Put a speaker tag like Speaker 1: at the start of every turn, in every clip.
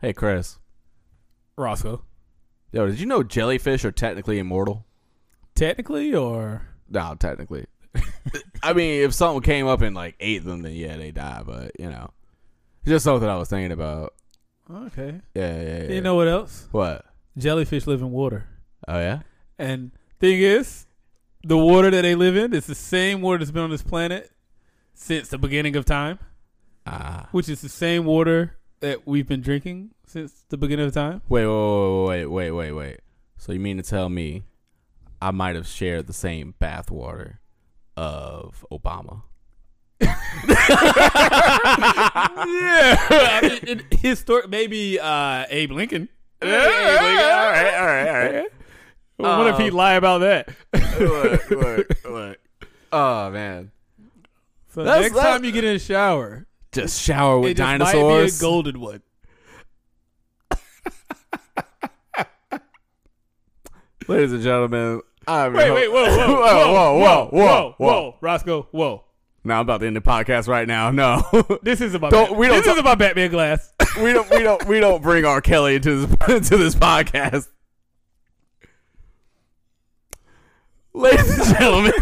Speaker 1: Hey, Chris.
Speaker 2: Roscoe.
Speaker 1: Yo, did you know jellyfish are technically immortal?
Speaker 2: Technically, or
Speaker 1: No, technically. I mean, if something came up and like ate them, then yeah, they die. But you know, it's just something I was thinking about.
Speaker 2: okay.
Speaker 1: Yeah.
Speaker 2: You know what else?
Speaker 1: What?
Speaker 2: Jellyfish live in water,
Speaker 1: Oh yeah.
Speaker 2: and thing is, the water that they live in is the same water that's been on this planet since the beginning of time, which is the same water that we've been drinking since the beginning of time.
Speaker 1: Wait. So you mean to tell me I might have shared the same bathwater of Obama?
Speaker 2: Yeah, I mean, maybe Abe Lincoln.
Speaker 1: All right.
Speaker 2: Well, what if he lie about that?
Speaker 1: Look. Oh man.
Speaker 2: So next time you get in the shower,
Speaker 1: Just shower with
Speaker 2: it just
Speaker 1: dinosaurs.
Speaker 2: might be a golden one.
Speaker 1: Ladies and gentlemen,
Speaker 2: Wait, whoa, Roscoe, whoa.
Speaker 1: Now I'm about to end the podcast right now. No,
Speaker 2: This is about
Speaker 1: This
Speaker 2: is about Batman Glass.
Speaker 1: we don't bring R. Kelly into this podcast. Ladies and gentlemen,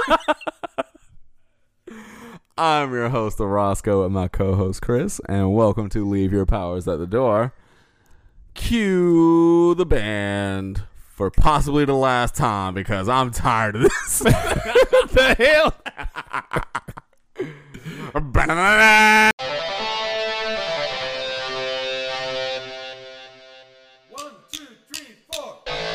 Speaker 1: I'm your host, Roscoe, and my co-host Chris, and welcome to Leave Your Powers at the Door. Cue the band for possibly the last time because I'm tired of this.
Speaker 2: What the hell?
Speaker 3: One, two, three, four.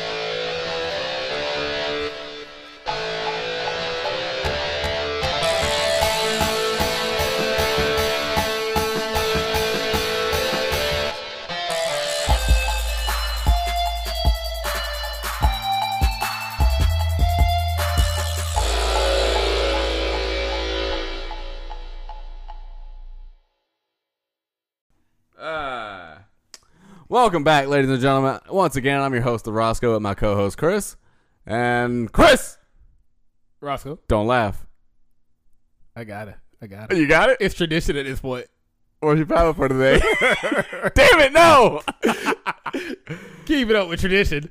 Speaker 1: Welcome back, ladies and gentlemen. Once again, I'm your host, Roscoe, and my co-host Chris. And Chris,
Speaker 2: Roscoe,
Speaker 1: don't laugh.
Speaker 2: I got it.
Speaker 1: You got it?
Speaker 2: It's tradition at this point.
Speaker 1: What's your power for today? Damn it, no!
Speaker 2: Keep it up with tradition.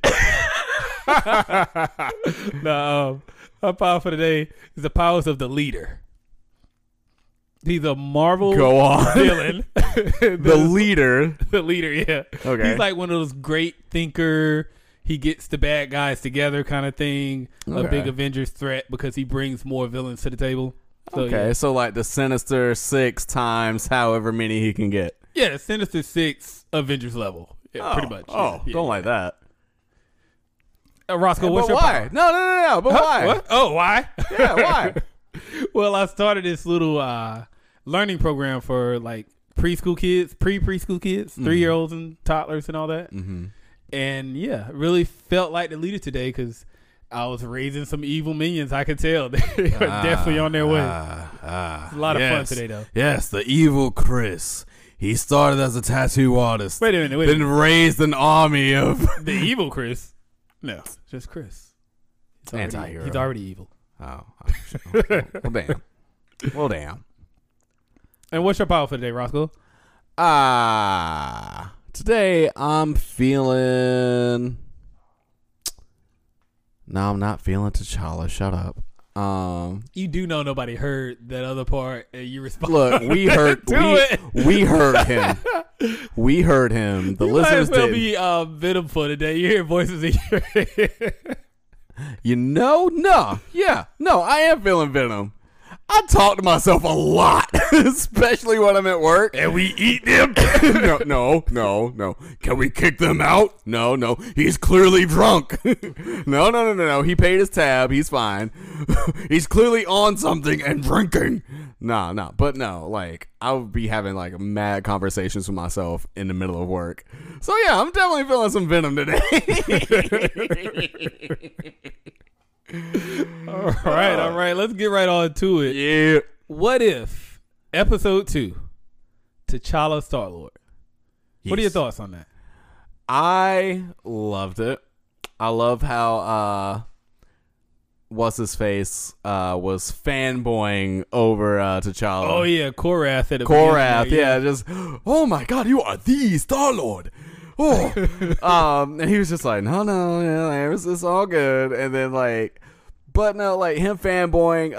Speaker 2: No, my power for today is the powers of the leader. He's a Marvel
Speaker 1: Go on.
Speaker 2: villain.
Speaker 1: The leader.
Speaker 2: The leader, yeah.
Speaker 1: Okay.
Speaker 2: He's like one of those great thinker. He gets the bad guys together kind of thing.
Speaker 1: Okay.
Speaker 2: A big Avengers threat because he brings more villains to the table. So,
Speaker 1: Okay,
Speaker 2: yeah.
Speaker 1: so like the Sinister Six times however many he can get.
Speaker 2: Yeah, the Sinister Six Avengers level. Yeah, pretty much.
Speaker 1: Don't like that.
Speaker 2: Roscoe, what's
Speaker 1: But
Speaker 2: your
Speaker 1: why?
Speaker 2: power?
Speaker 1: No. But why?
Speaker 2: What? Oh, why?
Speaker 1: Yeah, why?
Speaker 2: Well, I started this little learning program for like preschool kids, preschool kids, 3-year-olds and toddlers and all that.
Speaker 1: Mm-hmm.
Speaker 2: And yeah, really felt like the leader today because I was raising some evil minions. I could tell they are definitely on their way. It's a lot of fun today, though.
Speaker 1: Yes, the evil Chris. He started as a tattoo artist.
Speaker 2: Wait a minute.
Speaker 1: Then raised an army of
Speaker 2: The evil Chris? No, just Chris.
Speaker 1: Anti-hero.
Speaker 2: He's already evil.
Speaker 1: Oh, well, damn.
Speaker 2: And what's your power for today, Roscoe?
Speaker 1: Today I'm feeling. No, I'm not feeling T'Challa. Shut up.
Speaker 2: You do know nobody heard that other part, and you respond.
Speaker 1: Look, we heard we heard him. We heard him. The
Speaker 2: You might
Speaker 1: listeners
Speaker 2: as well
Speaker 1: did.
Speaker 2: be Venom for today. You hear voices in your head.
Speaker 1: You know, no, I am feeling Venom. I talk to myself a lot, especially when I'm at work.
Speaker 2: And we eat them.
Speaker 1: No. Can we kick them out? No. He's clearly drunk. No. He paid his tab. He's fine. He's clearly on something and drinking. No. But no, like, I would be having, like, mad conversations with myself in the middle of work. So, yeah, I'm definitely feeling some Venom today.
Speaker 2: All right. Let's get right on to it.
Speaker 1: Yeah.
Speaker 2: What if episode 2, T'Challa Star-Lord? What are your thoughts on that?
Speaker 1: I loved it. I love how what's his face was fanboying over T'Challa.
Speaker 2: Oh yeah, Korath at the
Speaker 1: Korath,
Speaker 2: beginning,
Speaker 1: yeah, just oh my god, you are the Star-Lord. Oh, and he was just like, no, yeah, it's all good. And then like, but no, like him fanboying,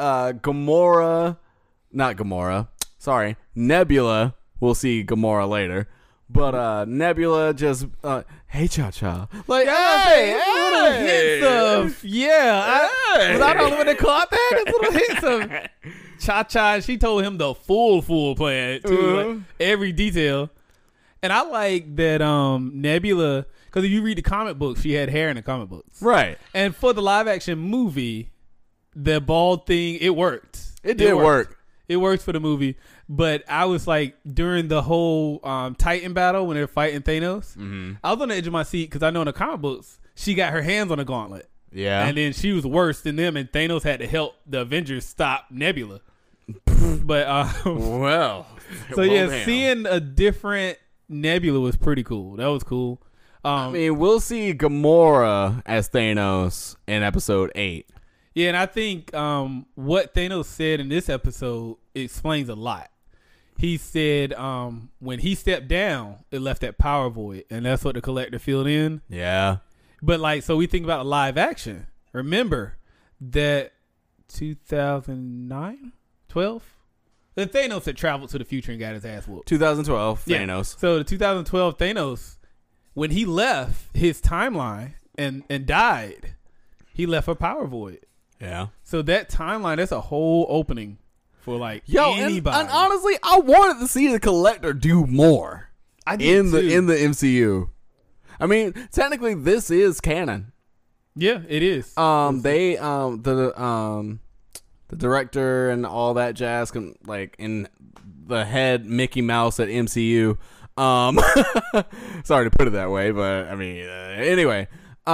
Speaker 1: Nebula. We'll see Gamora later, but Nebula just, hey, Cha-Cha, like, hey,
Speaker 2: little hints of was I the only one that caught that? It's little hints of Cha-Cha. She told him the full plan too, like, every detail. And I like that Nebula, because if you read the comic books, she had hair in the comic books.
Speaker 1: right.
Speaker 2: And for the live action movie, the bald thing, it worked.
Speaker 1: It did work.
Speaker 2: It worked for the movie. But I was like, during the whole Titan battle, when they were fighting Thanos, I was on the edge of my seat because I know in the comic books, she got her hands on the gauntlet.
Speaker 1: Yeah.
Speaker 2: And then she was worse than them, and Thanos had to help the Avengers stop Nebula. But,
Speaker 1: well.
Speaker 2: so yeah, seeing a different Nebula was pretty cool. That was cool.
Speaker 1: I mean, we'll see Gamora as Thanos in episode 8.
Speaker 2: Yeah, and I think what Thanos said in this episode explains a lot. He said when he stepped down, it left that power void, and that's what the Collector filled in.
Speaker 1: Yeah.
Speaker 2: But like, so we think about live action. Remember that 2009, 12? The Thanos had traveled to the future and got his ass whooped.
Speaker 1: 2012,
Speaker 2: Yeah.
Speaker 1: Thanos.
Speaker 2: So the 2012 Thanos, when he left his timeline and died, he left a power void.
Speaker 1: Yeah.
Speaker 2: So that timeline, that's a whole opening for like anybody.
Speaker 1: And honestly, I wanted to see the Collector do more in the MCU. I mean, technically, this is canon.
Speaker 2: Yeah, it is.
Speaker 1: The director and all that jazz can, like, in the head Mickey Mouse at MCU. Sorry to put it that way, but I mean, anyway,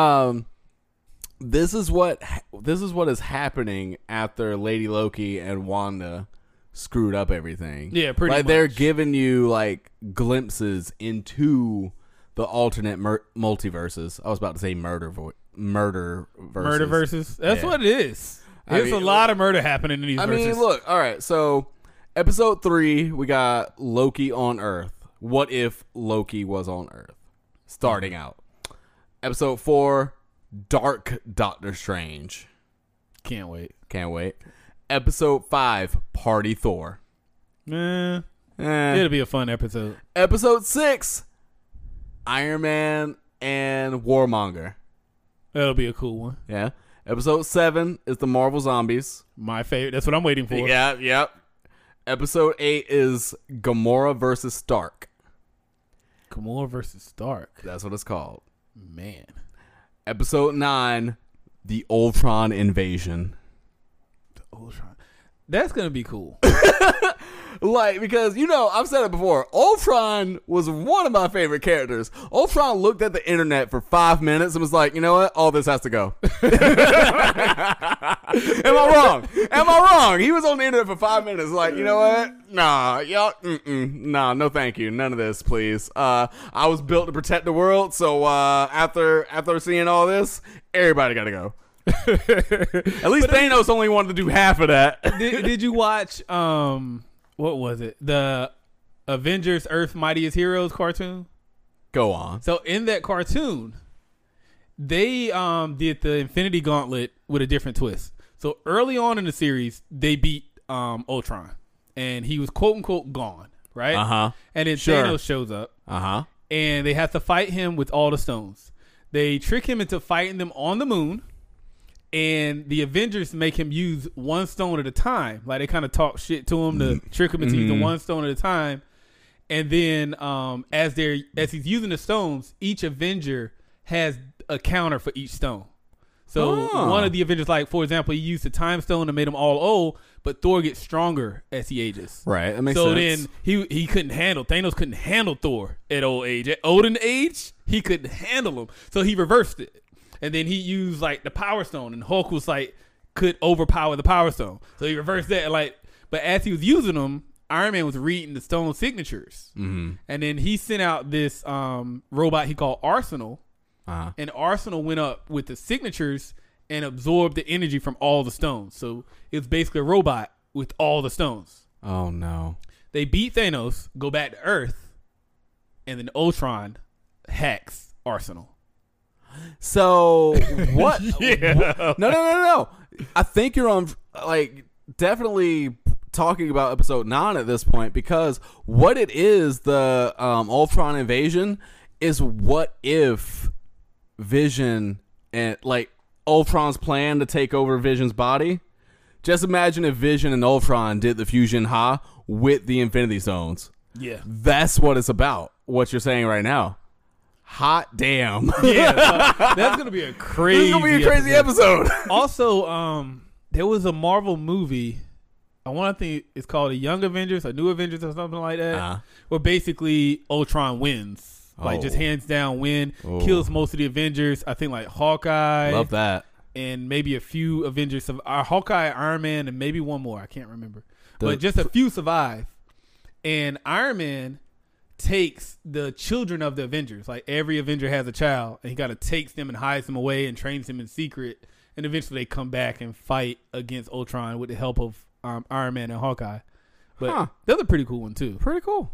Speaker 1: this is what is happening after Lady Loki and Wanda screwed up everything.
Speaker 2: Yeah, pretty
Speaker 1: like
Speaker 2: much.
Speaker 1: They're giving you like glimpses into the alternate multiverses. I was about to say murder verses.
Speaker 2: That's what it is. There's a lot of murder happening in these verses.
Speaker 1: I mean, look, all right, so episode 3, we got Loki on Earth. What if Loki was on Earth? Starting out. Episode 4, Dark Doctor Strange.
Speaker 2: Can't wait.
Speaker 1: Episode 5, Party Thor.
Speaker 2: It'll be a fun episode.
Speaker 1: Episode 6, Iron Man and Warmonger.
Speaker 2: That'll be a cool one.
Speaker 1: Yeah. Episode 7 is the Marvel Zombies.
Speaker 2: My favorite. That's what I'm waiting for.
Speaker 1: Yeah, yep. Episode 8 is Gamora versus Stark.
Speaker 2: Gamora versus Stark.
Speaker 1: That's what it's called.
Speaker 2: Man.
Speaker 1: Episode 9, the Ultron invasion.
Speaker 2: Ultron. That's going to be cool.
Speaker 1: Like, because, you know, I've said it before. Ultron was one of my favorite characters. Ultron looked at the internet for 5 minutes and was like, you know what? All this has to go. Am I wrong? He was on the internet for 5 minutes like, you know what? Nah, y'all, nah, no thank you. None of this, please. I was built to protect the world, so after seeing all this, everybody got to go. At least Thanos only wanted to do half of that.
Speaker 2: Did you watch what was it? The Avengers Earth Mightiest Heroes cartoon?
Speaker 1: Go on.
Speaker 2: So in that cartoon, they did the Infinity Gauntlet with a different twist. So early on in the series, they beat Ultron, and he was quote unquote gone, right? And then Thanos shows up, and they have to fight him with all the stones. They trick him into fighting them on the moon. And the Avengers make him use one stone at a time. Like, they kind of talk shit to him to trick him into using one stone at a time. And then as he's using the stones, each Avenger has a counter for each stone. So one of the Avengers, like, for example, he used the time stone and made them all old, but Thor gets stronger as he ages.
Speaker 1: Right, that makes
Speaker 2: sense. So
Speaker 1: then
Speaker 2: he couldn't handle, Thanos couldn't handle Thor at old age. At olden age, he couldn't handle him. So he reversed it. And then he used like the Power Stone, and Hulk was like could overpower the Power Stone. So he reversed that. But as he was using them, Iron Man was reading the stone signatures, and then he sent out this robot he called Arsenal, and Arsenal went up with the signatures and absorb the energy from all the stones. So it's basically a robot with all the stones.
Speaker 1: Oh no.
Speaker 2: They beat Thanos, go back to Earth, and then Ultron hacks Arsenal.
Speaker 1: So what?
Speaker 2: Yeah.
Speaker 1: No. I think you're on like definitely talking about episode 9 at this point, because what it is, the Ultron invasion is what if Vision and like Ultron's plan to take over Vision's body. Just imagine if Vision and Ultron did the fusion Ha with the Infinity Stones.
Speaker 2: Yeah.
Speaker 1: That's what it's about. What you're saying right now. Hot damn.
Speaker 2: Yeah. So that's gonna be a crazy.
Speaker 1: This is gonna be a crazy episode.
Speaker 2: Also, there was a Marvel movie. I want to think it's called a Young Avengers, a New Avengers, or something like that. Where basically Ultron wins. Like, just hands down win. Kills most of the Avengers. I think, like, Hawkeye.
Speaker 1: Love that.
Speaker 2: And maybe a few Avengers. Hawkeye, Iron Man, and maybe one more. I can't remember. But just a few survive. And Iron Man takes the children of the Avengers. Like, every Avenger has a child. And he kind of takes them and hides them away and trains them in secret. And eventually they come back and fight against Ultron with the help of Iron Man and Hawkeye. But that's a pretty cool one, too.
Speaker 1: Pretty cool.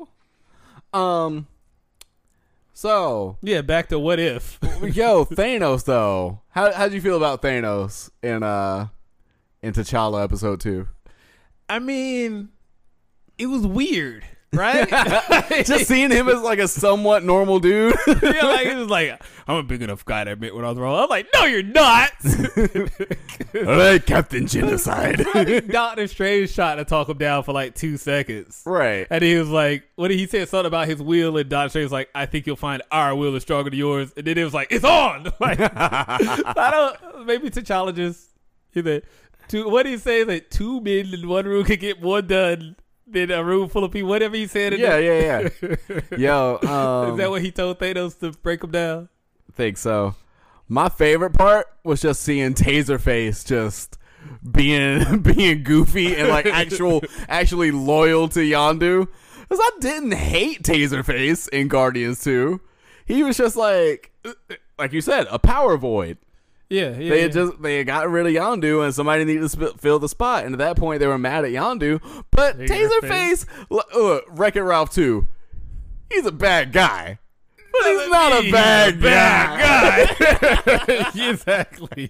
Speaker 1: So
Speaker 2: yeah, back to what if.
Speaker 1: Yo, Thanos though. How'd you feel about Thanos in T'Challa episode 2?
Speaker 2: I mean, it was weird, right?
Speaker 1: Just seeing him as like a somewhat normal dude.
Speaker 2: Yeah, like it was like, I'm a big enough guy to admit when I was wrong. I'm like, no, you're not.
Speaker 1: All right, Captain Genocide.
Speaker 2: Doctor Strange shot to talk him down for like 2 seconds.
Speaker 1: Right.
Speaker 2: And he was like, what did he say? Something about his will, and Doctor Strange was like, I think you'll find our will is stronger than yours. And then it was like, it's on. Like, maybe T'Challa just, what did he say? Like 2 men in one room could get more done than a room full of people. Whatever he said.
Speaker 1: Yeah. Yo,
Speaker 2: is that what he told Thanos to break him down?
Speaker 1: I think so. My favorite part was just seeing Taserface just being goofy and like actually loyal to Yondu. Because I didn't hate Taserface in Guardians 2. He was just like you said, a power void.
Speaker 2: Yeah.
Speaker 1: They had got rid of Yondu and somebody needed to fill the spot. And at that point, they were mad at Yondu. But Taserface, Wreck-It Ralph 2, he's a bad guy. But he's not a bad guy.
Speaker 2: Exactly.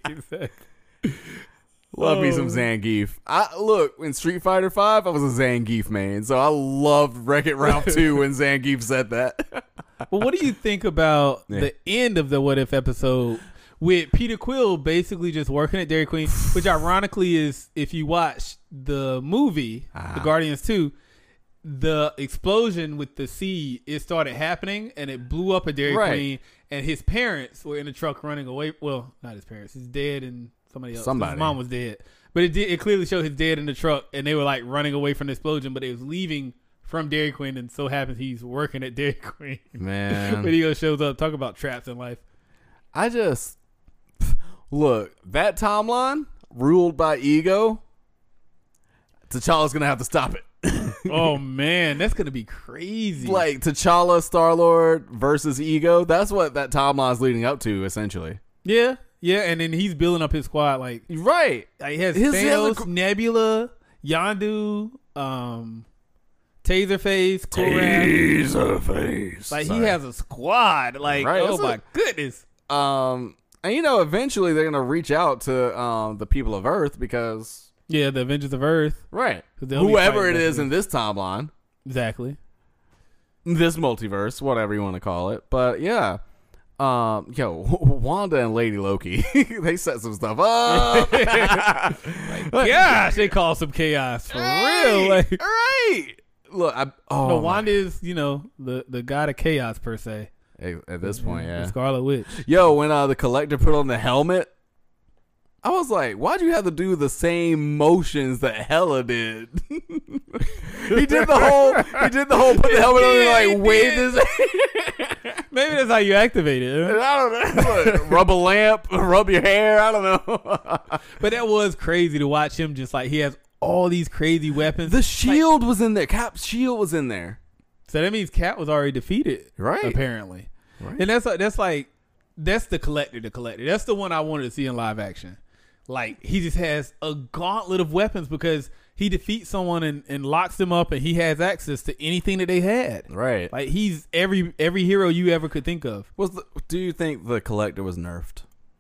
Speaker 1: Love me some Zangief. Look, in Street Fighter 5, I was a Zangief man. So I loved Wreck-It Ralph 2 when Zangief said that.
Speaker 2: Well, what do you think about the end of the What If episode with Peter Quill basically just working at Dairy Queen, which ironically is, if you watch the movie, The Guardians 2, the explosion with the seed, it started happening and it blew up a Dairy Queen, and his parents were in the truck running away. Well, not his parents. His dad and somebody else. His mom was dead. But it clearly showed his dad in the truck, and they were like running away from the explosion, but it was leaving from Dairy Queen, and so happens he's working at Dairy Queen.
Speaker 1: Man.
Speaker 2: When he shows up, talk about traps in life.
Speaker 1: Look, that timeline ruled by ego, T'Challa's going to have to stop it.
Speaker 2: Oh man, that's gonna be crazy.
Speaker 1: Like T'Challa, Star-Lord versus Ego. That's what that timeline's leading up to, essentially.
Speaker 2: Yeah, and then he's building up his squad. Like
Speaker 1: he
Speaker 2: has Thanos, Nebula, Yondu, Taserface,
Speaker 1: Taserface.
Speaker 2: Like he has a squad. Like oh my goodness.
Speaker 1: And eventually they're gonna reach out to the people of Earth because.
Speaker 2: Yeah, the Avengers of Earth.
Speaker 1: Right. Whoever it is in this timeline.
Speaker 2: Exactly.
Speaker 1: This multiverse, whatever you want to call it. But yeah. Wanda and Lady Loki, they set some stuff up.
Speaker 2: Gosh, they call some chaos for real. Like,
Speaker 1: right. Look,
Speaker 2: Wanda is, the god of chaos per se.
Speaker 1: At this point, yeah.
Speaker 2: The Scarlet Witch.
Speaker 1: Yo, when the Collector put on the helmet, I was like, why'd you have to do the same motions that Hela did? He did the whole put the helmet on and like waved his
Speaker 2: Maybe that's how you activate it.
Speaker 1: I don't know. Rub a lamp, rub your hair, I don't know.
Speaker 2: But that was crazy to watch him just like he has all these crazy weapons.
Speaker 1: The shield was in there. Cap's shield was in there.
Speaker 2: So that means Cap was already defeated.
Speaker 1: Right.
Speaker 2: Apparently.
Speaker 1: Right.
Speaker 2: And that's like that's the collector. The collector. That's the one I wanted to see in live action. Like he just has a gauntlet of weapons because he defeats someone and locks them up, and he has access to anything that they had.
Speaker 1: Right.
Speaker 2: Like he's every hero you ever could think of.
Speaker 1: Do you think the collector was nerfed?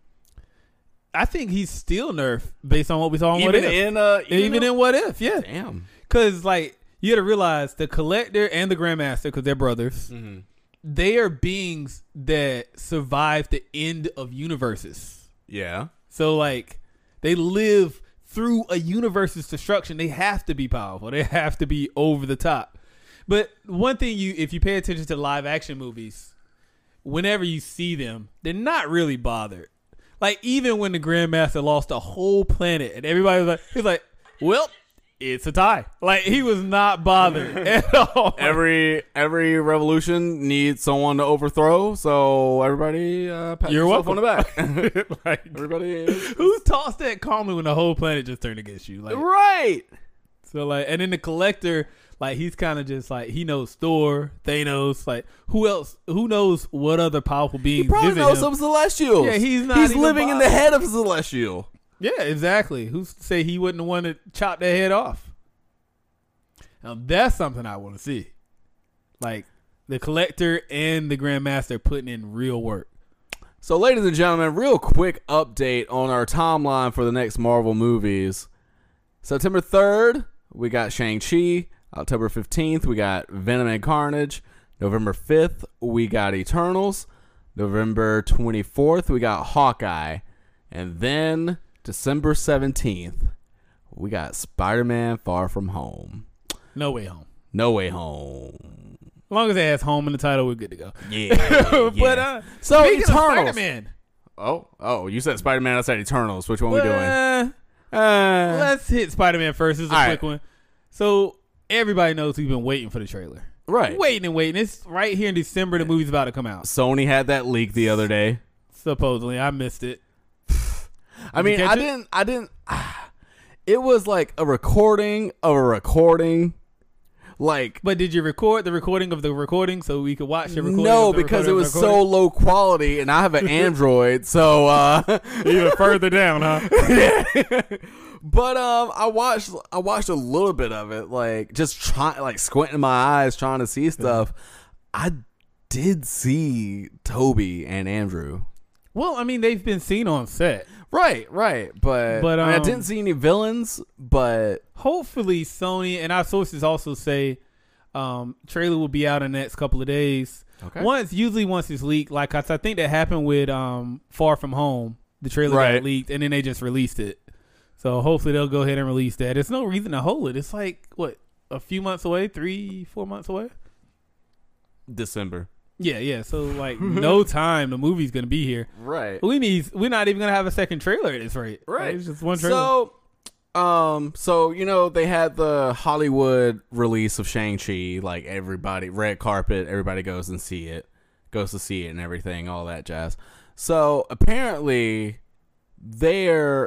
Speaker 2: I think he's still nerfed based on what we saw in What
Speaker 1: Even
Speaker 2: If. Even in What If, yeah.
Speaker 1: Damn.
Speaker 2: Because like you got to realize the collector and the Grandmaster, because they're brothers, they are beings that survive the end of universes.
Speaker 1: Yeah.
Speaker 2: So like they live through a universe's destruction. They have to be powerful. They have to be over the top. But one thing if you pay attention to live action movies, whenever you see them, they're not really bothered. Like even when the Grandmaster lost a whole planet and everybody was like, he's like, well, it's a tie. Like he was not bothered at all.
Speaker 1: Every revolution needs someone to overthrow, so everybody pat
Speaker 2: You're
Speaker 1: yourself
Speaker 2: welcome.
Speaker 1: on the back.
Speaker 2: Like,
Speaker 1: Everybody,
Speaker 2: who tossed that calmly when the whole planet just turned against you? Like,
Speaker 1: right?
Speaker 2: so like, and then the collector, like he's kind of just like he knows Thor, Thanos, like who else? Who knows what other powerful beings?
Speaker 1: He probably
Speaker 2: visit
Speaker 1: knows
Speaker 2: him.
Speaker 1: some Celestials.
Speaker 2: Yeah, he's not
Speaker 1: He's
Speaker 2: even
Speaker 1: living in the
Speaker 2: bothered.
Speaker 1: head of a Celestial.
Speaker 2: Yeah, exactly. Who's to say he wouldn't want to chop their head off? Now that's something I want to see. Like the collector and the Grandmaster putting in real work.
Speaker 1: So, ladies and gentlemen, real quick update on our timeline for the next Marvel movies. September 3rd, we got Shang-Chi. October 15th, we got Venom and Carnage. November 5th, we got Eternals. November 24th, we got Hawkeye. And then December 17th, we got Spider-Man Far From Home.
Speaker 2: No Way Home.
Speaker 1: No Way Home.
Speaker 2: As long as it has home in the title, we're good to go.
Speaker 1: Yeah.
Speaker 2: But
Speaker 1: so
Speaker 2: speaking of
Speaker 1: Eternals.
Speaker 2: Spider-Man,
Speaker 1: Oh, you said Spider-Man, I said Eternals. Which one we doing?
Speaker 2: Let's hit Spider-Man first. This is a
Speaker 1: All
Speaker 2: quick
Speaker 1: right.
Speaker 2: one. So everybody knows we've been waiting for the trailer.
Speaker 1: Right.
Speaker 2: Waiting and waiting. It's right here in December. The movie's about to come out.
Speaker 1: Sony had that leak the other day.
Speaker 2: Supposedly. I missed it.
Speaker 1: I mean,
Speaker 2: catch
Speaker 1: I didn't. It was like a recording of a recording. Like,
Speaker 2: But did you record the recording of the recording so we could watch the recording?
Speaker 1: no,
Speaker 2: of the
Speaker 1: because it
Speaker 2: recording
Speaker 1: was
Speaker 2: of the recording?
Speaker 1: so low quality, and I have an Android, so
Speaker 2: Even further down, huh?
Speaker 1: But I watched a little bit of it, like just trying, like squinting my eyes, trying to see stuff. I did see Toby and Andrew.
Speaker 2: Well, I mean, they've been seen on set.
Speaker 1: Right, but I, mean, I didn't see any villains, but
Speaker 2: Hopefully, Sony and our sources also say trailer will be out in the next couple of days.
Speaker 1: Okay.
Speaker 2: Usually once it's leaked, like I think that happened with Far From Home. The trailer
Speaker 1: Right.
Speaker 2: got leaked, and then they just released it. So hopefully they'll go ahead and release that. There's no reason to hold it. It's like what, a few months away, 3-4 months away.
Speaker 1: December.
Speaker 2: Yeah. So like no time. The movie's gonna be here.
Speaker 1: Right.
Speaker 2: We're not even gonna have a second trailer at this rate.
Speaker 1: Right.
Speaker 2: It's just one trailer.
Speaker 1: So you know, they had the Hollywood release of Shang-Chi, like everybody, red carpet, everybody goes to see it and everything, all that jazz. So apparently the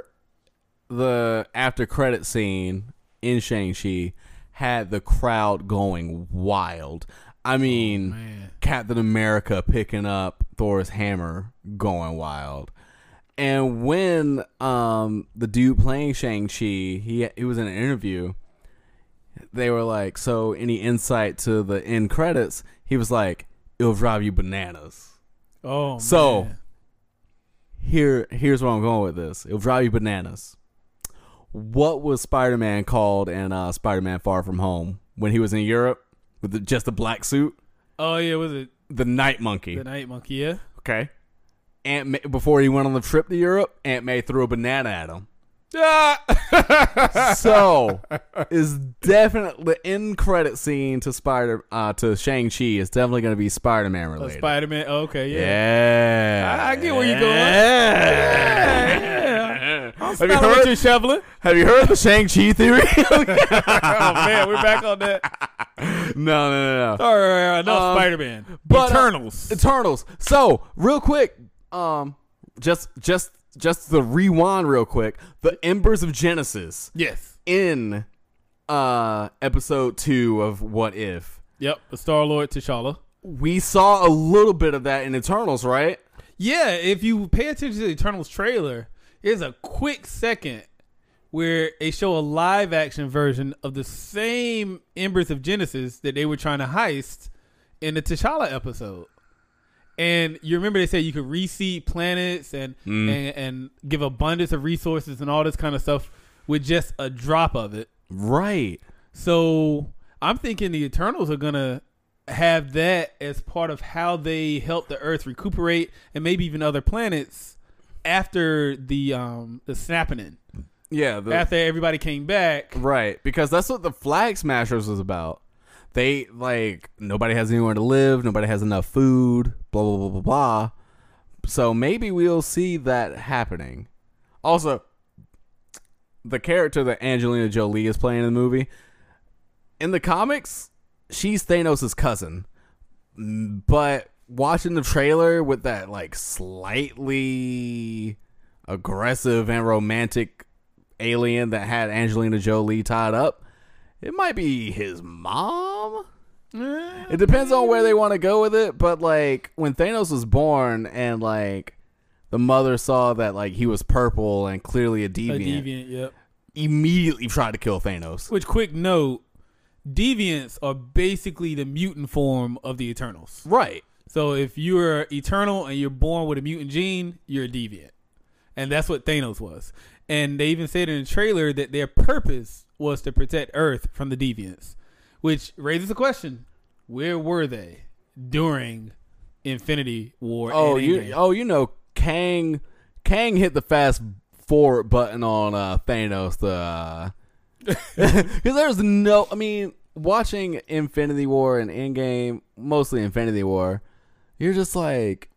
Speaker 1: after credit scene in Shang-Chi had the crowd going wild. I mean,
Speaker 2: man.
Speaker 1: Captain America picking up Thor's hammer, going wild. And when the dude playing Shang-Chi, he was in an interview, they were like, so any insight to the end credits? He was like, it'll drive you bananas.
Speaker 2: Oh,
Speaker 1: So,
Speaker 2: man.
Speaker 1: here's where I'm going with this. It'll drive you bananas. What was Spider-Man called in Spider-Man Far From Home when he was in Europe with just a black suit?
Speaker 2: Oh yeah, was it
Speaker 1: The Night Monkey.
Speaker 2: the Night Monkey? Yeah.
Speaker 1: Okay. Aunt May, before he went on the trip to Europe, Aunt May threw a banana at him. So, is definitely the end credit scene to Shang-Chi is definitely going to be Spider-Man related.
Speaker 2: Spider-Man. Oh, okay, yeah.
Speaker 1: Yeah.
Speaker 2: I get where you're going.
Speaker 1: Yeah.
Speaker 2: Have you heard you shoveling?
Speaker 1: Have you heard the Shang-Chi theory?
Speaker 2: Oh man, we're back on that.
Speaker 1: No.
Speaker 2: All right, no Spider-Man.
Speaker 1: but,
Speaker 2: Eternals.
Speaker 1: Eternals. So, real quick, just to rewind real quick, the Embers of Genesis
Speaker 2: Yes.
Speaker 1: in episode 2 of What If.
Speaker 2: Yep. The Star-Lord T'Challa.
Speaker 1: We saw a little bit of that in Eternals, right?
Speaker 2: Yeah, if you pay attention to the Eternals trailer, there's a quick second where they show a live action version of the same Embers of Genesis that they were trying to heist in the T'Challa episode. And you remember they said you could reseed planets and give abundance of resources and all this kind of stuff with just a drop of it.
Speaker 1: Right.
Speaker 2: So I'm thinking the Eternals are going to have that as part of how they help the Earth recuperate and maybe even other planets after the snapping in.
Speaker 1: Yeah.
Speaker 2: After everybody came back.
Speaker 1: Right. Because that's what the Flag Smashers was about. They, like, nobody has anywhere to live. Nobody has enough food. Blah, blah, blah, blah, blah. So maybe we'll see that happening. Also, the character that Angelina Jolie is playing in the movie, in the comics, she's Thanos' cousin. But watching the trailer with that, like, slightly aggressive and romantic alien that had Angelina Jolie tied up, it might be his mom. It depends on where they want to go with it. But, like, when Thanos was born and, like, the mother saw that, like, he was purple and clearly a deviant,
Speaker 2: Yep.
Speaker 1: immediately tried to kill Thanos.
Speaker 2: Which, quick note, deviants are basically the mutant form of the Eternals.
Speaker 1: Right.
Speaker 2: So if you're Eternal and you're born with a mutant gene, you're a deviant. And that's what Thanos was. And they even said in the trailer that their purpose was to protect Earth from the deviants, which raises the question: where were they during Infinity War?
Speaker 1: Oh, you know, Kang hit the fast forward button on Thanos. Because there's no, I mean, watching Infinity War and Endgame, mostly Infinity War, you're just like,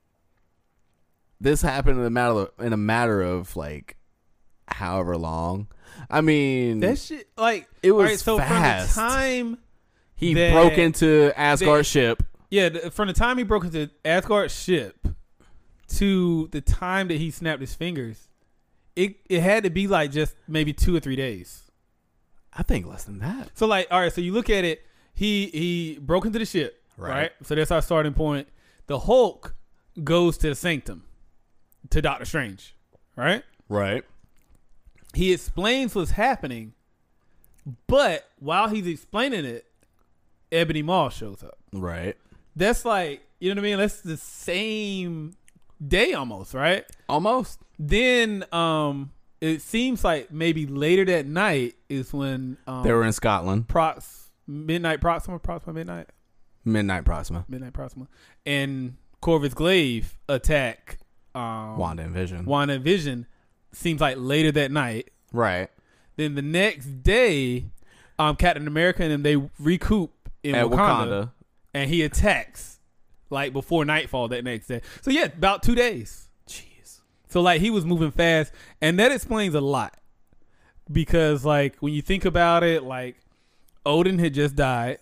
Speaker 1: this happened in a matter of like however long. I mean,
Speaker 2: that shit, like,
Speaker 1: it was
Speaker 2: right, so
Speaker 1: fast.
Speaker 2: from the time
Speaker 1: He broke into Asgard's ship.
Speaker 2: Yeah, from the time he broke into Asgard's ship to the time that he snapped his fingers, it had to be like just maybe 2 or 3 days.
Speaker 1: I think less than that.
Speaker 2: So, like, all right, so you look at it, he broke into the ship, right? So that's our starting point. The Hulk goes to the Sanctum, to Doctor Strange, right?
Speaker 1: Right.
Speaker 2: He explains what's happening, but while he's explaining it, Ebony Maw shows up.
Speaker 1: Right.
Speaker 2: That's like, you know what I mean? That's the same day almost, right?
Speaker 1: Almost.
Speaker 2: Then it seems like maybe later that night is when
Speaker 1: they were in Scotland.
Speaker 2: Midnight Proxima,
Speaker 1: Midnight Proxima.
Speaker 2: and Corvus Glaive attack
Speaker 1: Wanda and Vision.
Speaker 2: Wanda and Vision. Seems like later that night.
Speaker 1: Right.
Speaker 2: Then the next day, Captain America and them, they recoup in
Speaker 1: At
Speaker 2: Wakanda, and he attacks like before nightfall that next day. So yeah, about 2 days.
Speaker 1: Jeez.
Speaker 2: So like he was moving fast, and that explains a lot because like when you think about it, like Odin had just died,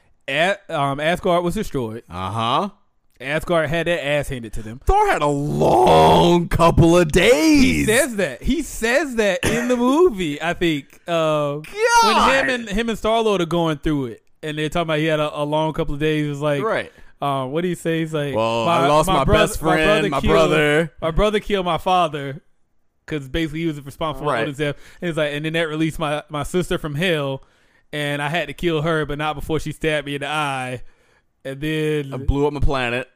Speaker 2: Asgard was destroyed. Asgard had their ass handed to them.
Speaker 1: Thor had a long couple of days.
Speaker 2: He says that in the movie. I think when him and Star-Lord are going through it, and they're talking about he had a long couple of days. It's like,
Speaker 1: right.
Speaker 2: What do you say? He's like,
Speaker 1: well, I lost my best friend, my brother.
Speaker 2: My brother killed my father because basically he was responsible for Odin's death. And it's like, and then that released my sister from hell, and I had to kill her, but not before she stabbed me in the eye. And then
Speaker 1: I blew up my planet.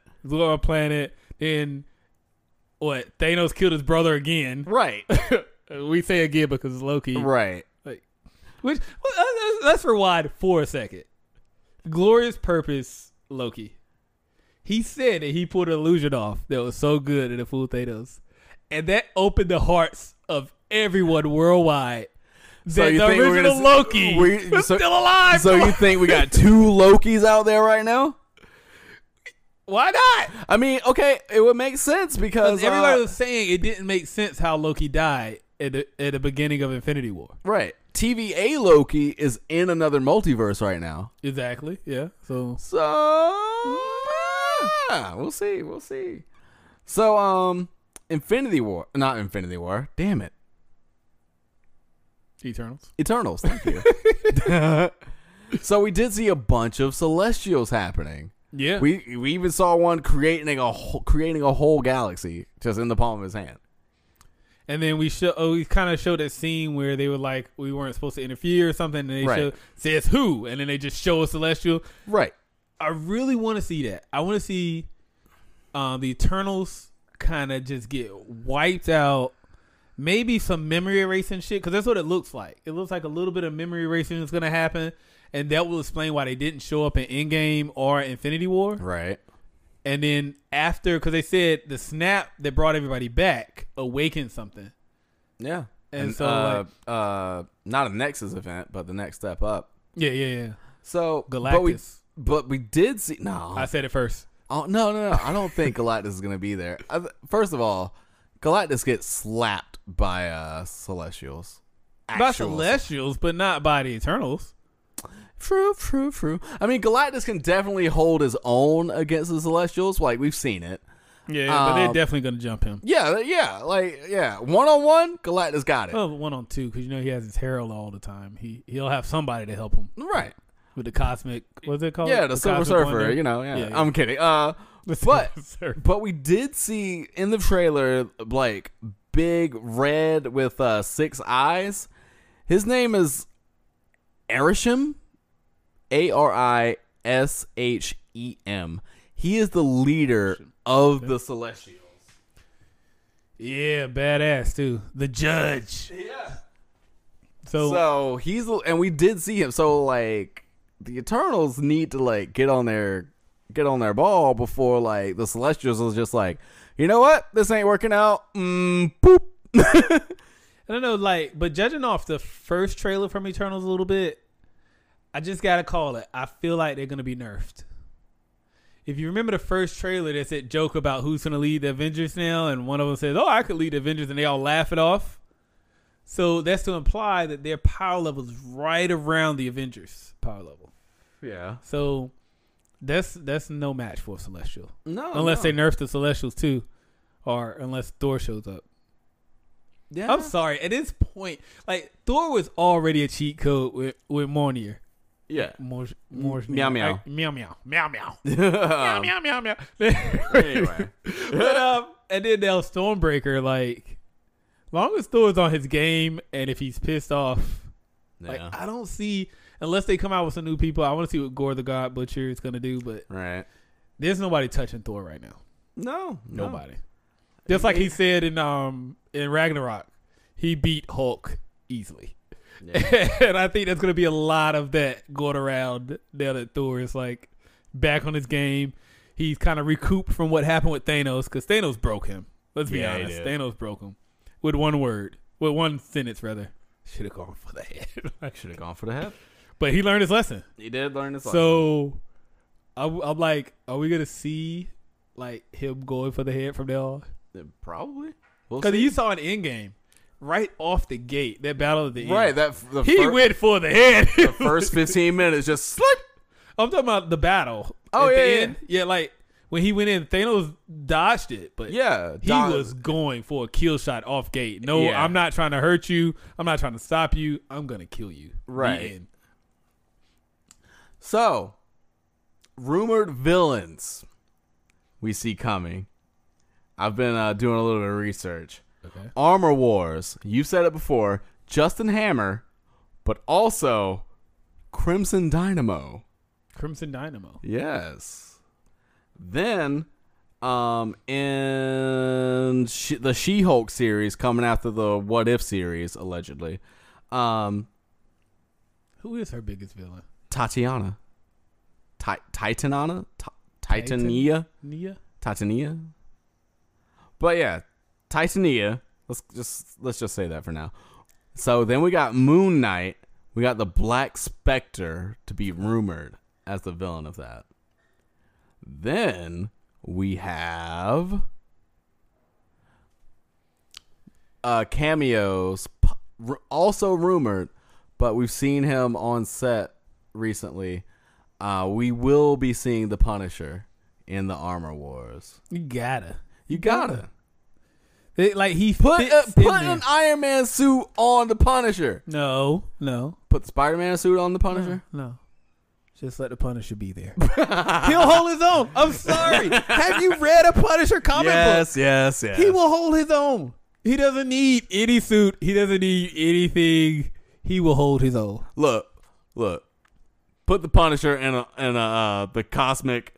Speaker 2: Then what? Thanos killed his brother again.
Speaker 1: Right.
Speaker 2: We say again because it's Loki.
Speaker 1: Right.
Speaker 2: Like, let's rewind for a second. Glorious Purpose Loki. He said that he pulled an illusion off that was so good that it fooled Thanos, and that opened the hearts of everyone worldwide.
Speaker 1: So
Speaker 2: that
Speaker 1: you
Speaker 2: the
Speaker 1: think
Speaker 2: original Loki was still alive.
Speaker 1: So you think we got 2 Lokis out there right now?
Speaker 2: Why not?
Speaker 1: I mean, okay, it would make sense because
Speaker 2: everybody was saying it didn't make sense how Loki died at the beginning of Infinity War.
Speaker 1: Right. TVA Loki is in another multiverse right now.
Speaker 2: Exactly. Yeah. So
Speaker 1: yeah, we'll see. So Infinity War. Damn it.
Speaker 2: Eternals.
Speaker 1: Thank you. So we did see a bunch of Celestials happening.
Speaker 2: Yeah.
Speaker 1: We even saw one creating a whole galaxy just in the palm of his hand.
Speaker 2: And then we kind of showed that scene where they were like, we weren't supposed to interfere or something, and they says who, and then they just show a Celestial.
Speaker 1: Right.
Speaker 2: I really want to see that. I want to see the Eternals kind of just get wiped out. Maybe some memory erasing shit, because that's what it looks like. It looks like a little bit of memory erasing is going to happen, and that will explain why they didn't show up in Endgame or Infinity War.
Speaker 1: Right.
Speaker 2: And then after, because they said the snap that brought everybody back awakened something.
Speaker 1: Yeah.
Speaker 2: And so,
Speaker 1: not a Nexus event, but the next step up.
Speaker 2: Yeah.
Speaker 1: So,
Speaker 2: Galactus.
Speaker 1: But we did see. No.
Speaker 2: I said it first.
Speaker 1: Oh, no. I don't think Galactus is going to be there. First of all, Galactus gets slapped by Celestials.
Speaker 2: By Celestials, but not by the Eternals.
Speaker 1: True. I mean, Galactus can definitely hold his own against the Celestials. Like, we've seen it.
Speaker 2: Yeah, but they're definitely going to jump him.
Speaker 1: Yeah. One-on-one, Galactus got it.
Speaker 2: Oh, 1-on-2, because you know he has his Herald all the time. He'll have somebody to help him.
Speaker 1: Right.
Speaker 2: With the cosmic, what's it called?
Speaker 1: Yeah, the Silver Surfer,
Speaker 2: Yeah.
Speaker 1: I'm kidding. But we did see in the trailer, like, big red with 6 eyes. His name is Arishem. Arishem. He is the leader of the Celestials.
Speaker 2: Yeah, badass too. The Judge.
Speaker 1: Yeah.
Speaker 2: So
Speaker 1: he's, and we did see him. So like the Eternals need to like get on their ball before like the Celestials is just like, you know what, this ain't working out. Boop.
Speaker 2: I don't know, like, but judging off the first trailer from Eternals a little bit, I just gotta call it. I feel like they're gonna be nerfed. If you remember the first trailer, there's that joke about who's gonna lead the Avengers now, and one of them says, "Oh, I could lead the Avengers," and they all laugh it off. So that's to imply that their power level is right around the Avengers' power level.
Speaker 1: Yeah.
Speaker 2: So that's no match for a Celestial.
Speaker 1: No.
Speaker 2: Unless they nerf the Celestials too, or unless Thor shows up.
Speaker 1: Yeah.
Speaker 2: I'm sorry. At this point, like, Thor was already a cheat code with Mjolnir.
Speaker 1: Yeah.
Speaker 2: More
Speaker 1: Meow meow.
Speaker 2: Meow meow. Meow meow. Meow meow meow meow.
Speaker 1: Anyway.
Speaker 2: But and then now Stormbreaker, like, long as Thor's on his game and if he's pissed off, like, I don't see, unless they come out with some new people, I want to see what Gore the God Butcher is gonna do, but
Speaker 1: Right.
Speaker 2: there's nobody touching Thor right now.
Speaker 1: No.
Speaker 2: Nobody. Just like he said in Ragnarok, he beat Hulk easily. Yeah. And I think there's going to be a lot of that going around now that Thor is like back on his game. He's kind of recouped from what happened with Thanos, because Thanos broke him. Let's be honest. Thanos broke him with one sentence rather. Should have gone for the head.
Speaker 1: Should have gone for the head.
Speaker 2: But he learned his lesson.
Speaker 1: He did learn his lesson.
Speaker 2: So I'm like, are we going to see like him going for the head from now on?
Speaker 1: Probably.
Speaker 2: Because you saw an Endgame. Right off the gate, that battle at the end.
Speaker 1: Right,
Speaker 2: he went for the head.
Speaker 1: The first 15 minutes just slip.
Speaker 2: I'm talking about the battle.
Speaker 1: Oh,
Speaker 2: at
Speaker 1: yeah,
Speaker 2: the end. Yeah, like when he went in, Thanos dodged it, but
Speaker 1: yeah,
Speaker 2: he was going for a kill shot off gate. No,
Speaker 1: yeah.
Speaker 2: I'm not trying to hurt you. I'm not trying to stop you. I'm gonna kill you.
Speaker 1: Right. So, rumored villains we see coming. I've been doing a little bit of research.
Speaker 2: Okay.
Speaker 1: Armor Wars. You said it before. Justin Hammer, but also Crimson Dynamo.
Speaker 2: Crimson Dynamo.
Speaker 1: Yes. Then, in the She-Hulk series coming after the What If series, allegedly.
Speaker 2: Who is her biggest villain?
Speaker 1: Tatiana. Titania? Titania? But yeah, Titania. Let's just say that for now. So then we got Moon Knight. We got the Black Spectre to be rumored as the villain of that. Then we have cameos, also rumored, but we've seen him on set recently. We will be seeing the Punisher in the Armor Wars.
Speaker 2: You gotta. Like he
Speaker 1: put an Iron Man suit on the Punisher.
Speaker 2: No.
Speaker 1: Put the Spider-Man suit on the Punisher.
Speaker 2: No. Just let the Punisher be there. He'll hold his own. I'm sorry. Have you read a Punisher comic book?
Speaker 1: Yes.
Speaker 2: He will hold his own. He doesn't need any suit. He doesn't need anything. He will hold his own.
Speaker 1: Look. Put the Punisher in the cosmic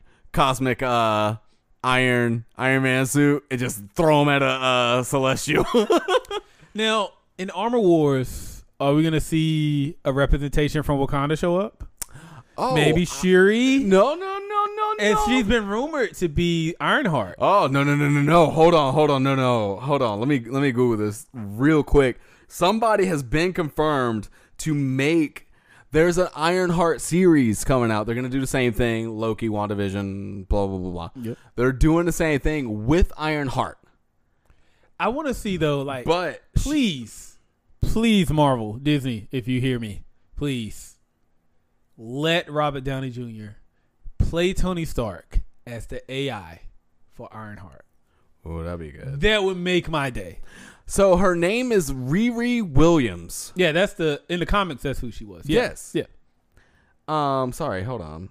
Speaker 1: Iron Man suit and just throw him at a Celestial.
Speaker 2: Now, in Armor Wars, are we gonna see a representation from Wakanda show up?
Speaker 1: Oh,
Speaker 2: Maybe Shuri.
Speaker 1: No.
Speaker 2: And she's been rumored to be Ironheart.
Speaker 1: Oh, no. Hold on. No. Hold on. Let me Google this real quick. Somebody has been confirmed to make. There's an Ironheart series coming out. They're going to do the same thing. Loki, WandaVision, blah, blah, blah, blah.
Speaker 2: Yep.
Speaker 1: They're doing the same thing with Ironheart.
Speaker 2: I want to see, though, like,
Speaker 1: But
Speaker 2: please, Marvel, Disney, if you hear me, please let Robert Downey Jr. play Tony Stark as the AI for Ironheart.
Speaker 1: Oh, that'd be good.
Speaker 2: That would make my day.
Speaker 1: So her name is Riri Williams.
Speaker 2: Yeah, in the comics, that's who she was. Yeah.
Speaker 1: Yes.
Speaker 2: Yeah.
Speaker 1: Sorry, hold on.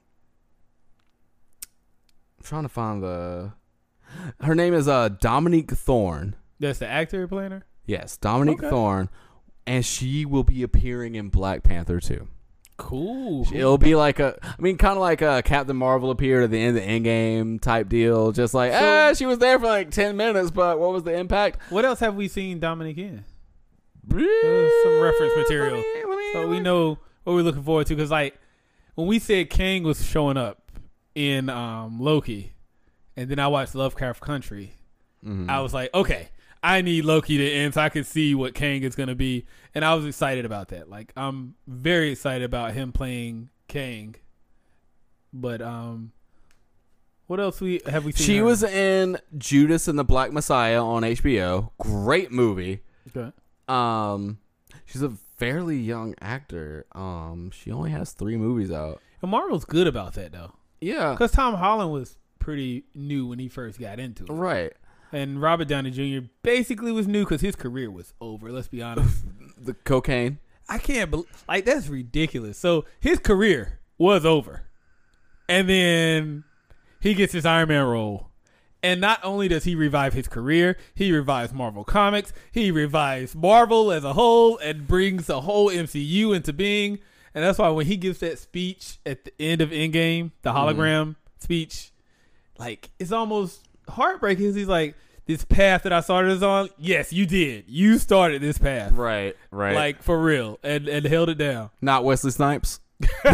Speaker 1: I'm trying to find her name is Dominique Thorne.
Speaker 2: That's the actor playing her?
Speaker 1: Yes, Dominique Thorne. And she will be appearing in Black Panther too.
Speaker 2: Cool.
Speaker 1: It'll be like kind of like Captain Marvel appeared at the end of the Endgame type deal. Just like, she was there for like 10 minutes, but what was the impact?
Speaker 2: What else have we seen Dominic in? Some reference material. So we know what we're looking forward to. Because, like, when we said Kang was showing up in Loki, and then I watched Lovecraft Country, I was like, okay, I need Loki to end so I can see what Kang is going to be. And I was excited about that. Like, I'm very excited about him playing Kang. But what else have we seen?
Speaker 1: She
Speaker 2: her?
Speaker 1: was in Judas and the Black Messiah on HBO. Great movie.
Speaker 2: Okay.
Speaker 1: She's a fairly young actor. She only has 3 movies out.
Speaker 2: And Marvel's good about that, though.
Speaker 1: Yeah.
Speaker 2: Because Tom Holland was pretty new when he first got into it.
Speaker 1: Right.
Speaker 2: And Robert Downey Jr. basically was new because his career was over. Let's be honest.
Speaker 1: The cocaine.
Speaker 2: I can't believe, like, that's ridiculous. So his career was over. And then he gets his Iron Man role. And not only does he revive his career, he revives Marvel Comics. He revives Marvel as a whole and brings the whole MCU into being. And that's why when he gives that speech at the end of Endgame, the hologram speech, like, it's almost heartbreaking because he's like, this path that I started is on, yes, you did. You started this path.
Speaker 1: Right.
Speaker 2: Like, for real. And held it down.
Speaker 1: Not Wesley Snipes.
Speaker 2: Oh,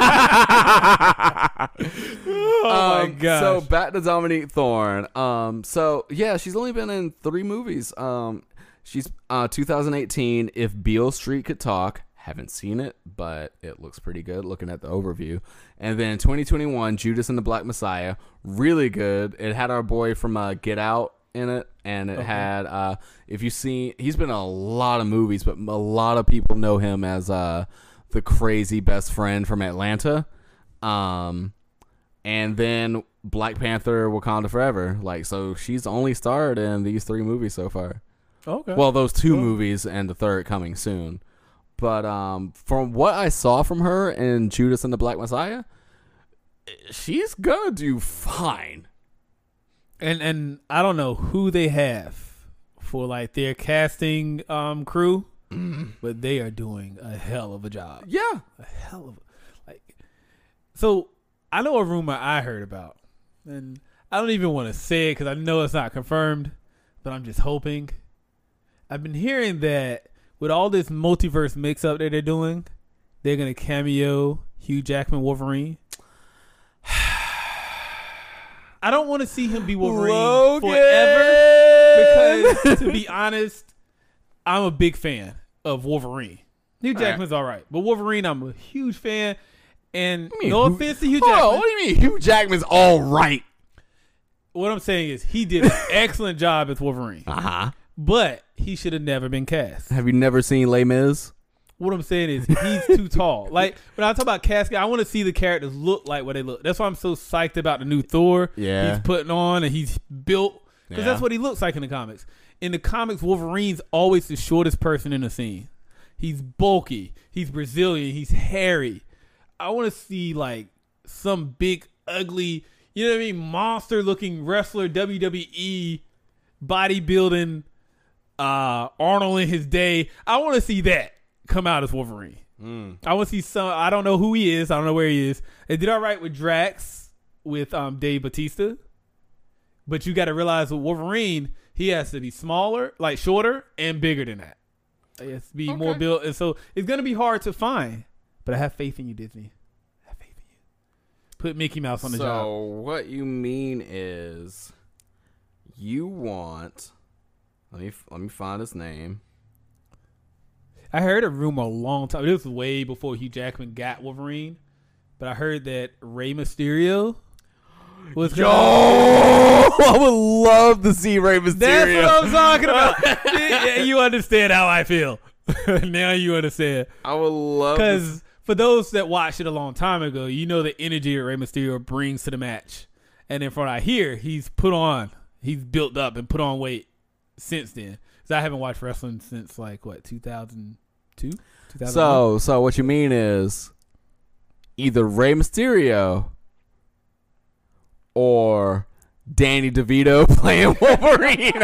Speaker 2: my gosh.
Speaker 1: So back to Dominique Thorne. So yeah, she's only been in 3 movies. She's 2018, If Beale Street Could Talk. Haven't seen it, but it looks pretty good looking at the overview. And then 2021, Judas and the Black Messiah. Really good. It had our boy from Get Out in it, and it had if you've seen, he's been in a lot of movies, but a lot of people know him as the crazy best friend from Atlanta. And then Black Panther, Wakanda Forever. Like, so she's only starred in these 3 movies so far.
Speaker 2: Okay.
Speaker 1: Well, those 2 movies and the 3rd coming soon. But from what I saw from her in Judas and the Black Messiah, she's gonna do fine.
Speaker 2: And I don't know who they have for, like, their casting crew, but they are doing a hell of a job.
Speaker 1: Yeah.
Speaker 2: A hell of like. So I know a rumor I heard about, and I don't even want to say it because I know it's not confirmed, but I'm just hoping. I've been hearing that with all this multiverse mix-up that they're doing, they're going to cameo Hugh Jackman Wolverine. I don't want to see him be Wolverine forever because, to be honest, I'm a big fan of Wolverine. Hugh Jackman's all right, but Wolverine, I'm a huge fan. And no offense to Hugh Jackman.
Speaker 1: What do you mean Hugh Jackman's all right?
Speaker 2: What I'm saying is he did an excellent job as Wolverine. But he should have never been cast.
Speaker 1: Have you never seen Les Mis?
Speaker 2: What I'm saying is he's too tall. Like, when I talk about casting, I want to see the characters look like what they look. That's why I'm so psyched about the new Thor he's putting on and he's built. Because that's what he looks like in the comics. In the comics, Wolverine's always the shortest person in the scene. He's bulky. He's Brazilian. He's hairy. I want to see, like, some big ugly, you know what I mean, monster looking wrestler, WWE bodybuilding, Arnold in his day. I want to see that come out as Wolverine. I want to see some. I don't know who he is. I don't know where he is. They did all right with Drax with Dave Bautista, but you got to realize with Wolverine, he has to be smaller, like shorter, and bigger than that. He has to be more built, and so it's gonna be hard to find. But I have faith in you, Disney. I have faith in you. Put Mickey Mouse on the job.
Speaker 1: So what you mean is, you want? Let me find his name.
Speaker 2: I heard a rumor a long time. This was way before Hugh Jackman got Wolverine, but I heard that Rey Mysterio was
Speaker 1: Yo, I would love to see Rey Mysterio.
Speaker 2: That's what I'm talking about. Yeah, you understand how I feel. Now you understand.
Speaker 1: I would love
Speaker 2: because for those that watched it a long time ago, you know the energy that Rey Mysterio brings to the match, and then from what I hear, he's built up and put on weight since then. Because I haven't watched wrestling since 2002, 2001.
Speaker 1: So what you mean is either Rey Mysterio or Danny DeVito playing Wolverine.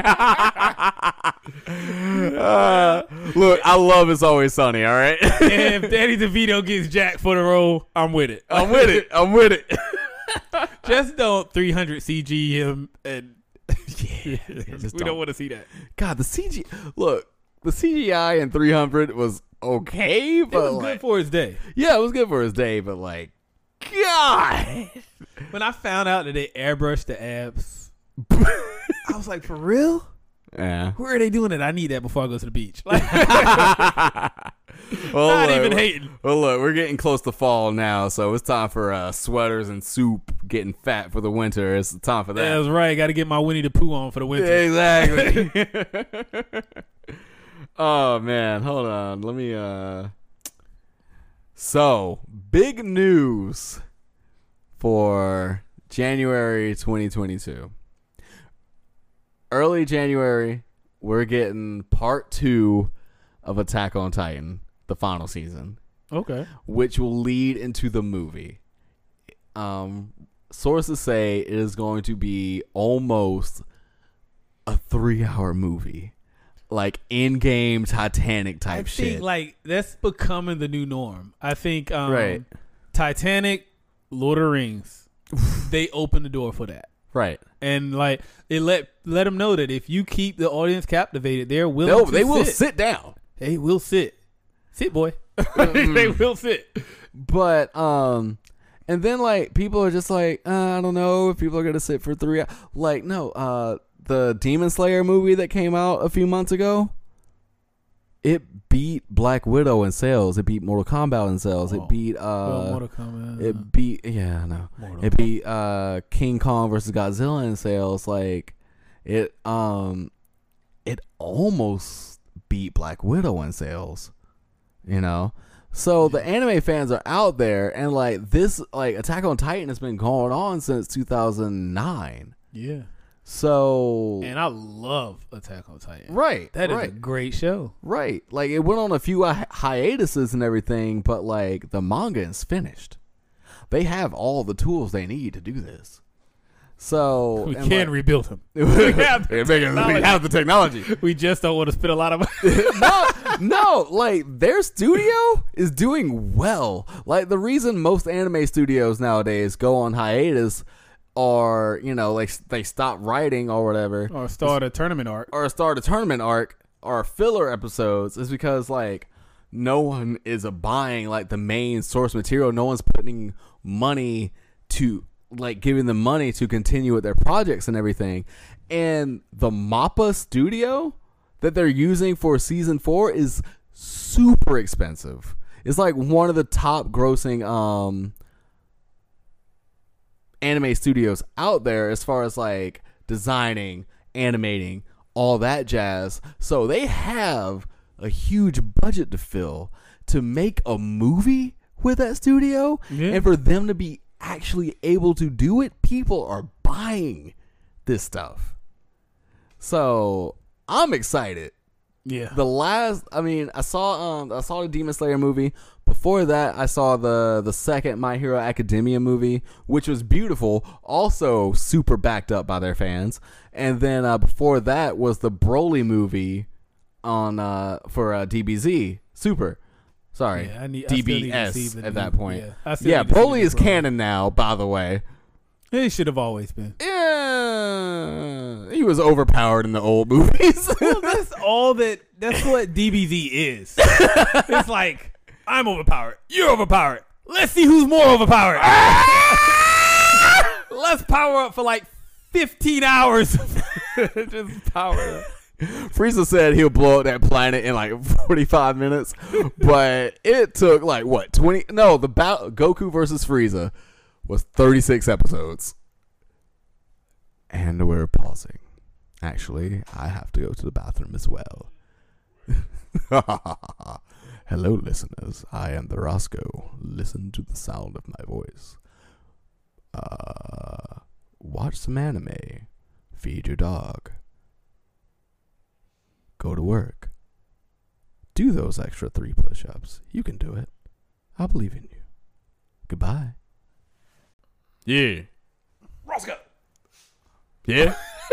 Speaker 1: Look, I love It's Always Sunny, all right?
Speaker 2: And if Danny DeVito gets jacked for the role, I'm with it.
Speaker 1: I'm with it.
Speaker 2: Just don't 300 CG him and we don't want to see that.
Speaker 1: God, the CGI in 300 was okay, but
Speaker 2: it was good for his day.
Speaker 1: Yeah, it was good for his day, but God.
Speaker 2: When I found out that they airbrushed the abs, I was like, for real?
Speaker 1: Yeah.
Speaker 2: Where are they doing it? I need that before I go to the beach.
Speaker 1: Well,
Speaker 2: Not even hating.
Speaker 1: Well, look, we're getting close to fall now, so it's time for sweaters and soup getting fat for the winter. It's time for that.
Speaker 2: That's right. Got to get my Winnie the Pooh on for the winter.
Speaker 1: Exactly. Oh, man. Hold on. Let me... So, big news for January 2022. Early January, we're getting part 2 of Attack on Titan, the final season.
Speaker 2: Okay.
Speaker 1: Which will lead into the movie. Sources say it is going to be almost a 3-hour movie. Like in-game Titanic type shit.
Speaker 2: I think that's becoming the new norm. I think
Speaker 1: right.
Speaker 2: Titanic, Lord of the Rings, they open the door for that.
Speaker 1: Right.
Speaker 2: And it let them know that if you keep the audience captivated, they're willing to
Speaker 1: they will sit down.
Speaker 2: They will sit. Sit, boy. They will sit.
Speaker 1: But and then people are just I don't know if people are gonna sit for 3 hours. No, the Demon Slayer movie that came out a few months ago, it beat Black Widow in sales. It beat Mortal Kombat in sales. It beat
Speaker 2: Mortal Kombat.
Speaker 1: It beat It beat King Kong versus Godzilla in sales. It almost beat Black Widow in sales. So the anime fans are out there, and this Attack on Titan has been going on since 2009.
Speaker 2: Yeah.
Speaker 1: So,
Speaker 2: and I love Attack on Titan.
Speaker 1: Right.
Speaker 2: That is a great show.
Speaker 1: Right. It went on a few hiatuses and everything, but the manga is finished. They have all the tools they need to do this. So
Speaker 2: we can rebuild them.
Speaker 1: We have the technology.
Speaker 2: We just don't want to spend a lot of money.
Speaker 1: No, their studio is doing well. The reason most anime studios nowadays go on hiatus, or they stop writing or whatever,
Speaker 2: or start a tournament arc,
Speaker 1: or filler episodes, is because no one is buying the main source material. No one's putting money to giving them money to continue with their projects and everything. And the MAPPA studio that they're using for season 4 is super expensive. It's one of the top grossing anime studios out there as far as designing, animating, all that jazz. So they have a huge budget to fill to make a movie with that studio. Yeah. And for them to be actually able to do it, people are buying this stuff. So I'm excited.
Speaker 2: Yeah.
Speaker 1: I saw the Demon Slayer movie. Before that, I saw the second My Hero Academia movie, which was beautiful, also super backed up by their fans. And then before that was the Broly movie on for DBZ Super. Sorry,
Speaker 2: Yeah, I still need to see
Speaker 1: DBS
Speaker 2: the
Speaker 1: at
Speaker 2: new-
Speaker 1: that point.
Speaker 2: yeah, I still
Speaker 1: Yeah,
Speaker 2: need to see
Speaker 1: Broly
Speaker 2: the
Speaker 1: is
Speaker 2: Broly.
Speaker 1: canon now, by the way.
Speaker 2: It should have always been.
Speaker 1: Yeah, he was overpowered in the old movies.
Speaker 2: Well, that's what DBZ is. It's like, I'm overpowered. You're overpowered. Let's see who's more overpowered. Let's power up for like 15 hours. Just power up.
Speaker 1: Frieza said he'll blow up that planet in like 45 minutes, but it took like what 20? No, the Goku versus Frieza was 36 episodes, and we're pausing. Actually, I have to go to the bathroom as well. Hello, listeners. I am the Roscoe. Listen to the sound of my voice. Watch some anime. Feed your dog. Go to work. Do those extra 3 push-ups. You can do it. I believe in you. Goodbye. Yeah.
Speaker 2: Roscoe.
Speaker 1: Yeah?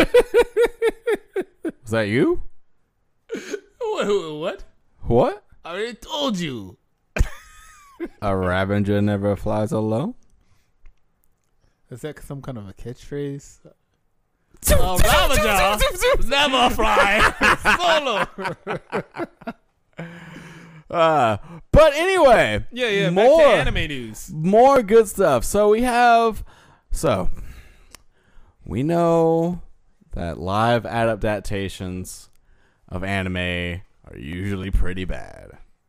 Speaker 1: Was that you?
Speaker 2: What?
Speaker 1: What?
Speaker 2: I already told you.
Speaker 1: A Ravager never flies alone?
Speaker 2: Is that some kind of a catchphrase? Ravager never fly solo.
Speaker 1: But anyway.
Speaker 2: Yeah.
Speaker 1: More
Speaker 2: Back to anime news.
Speaker 1: More good stuff. We know that live adaptations of anime are usually pretty bad.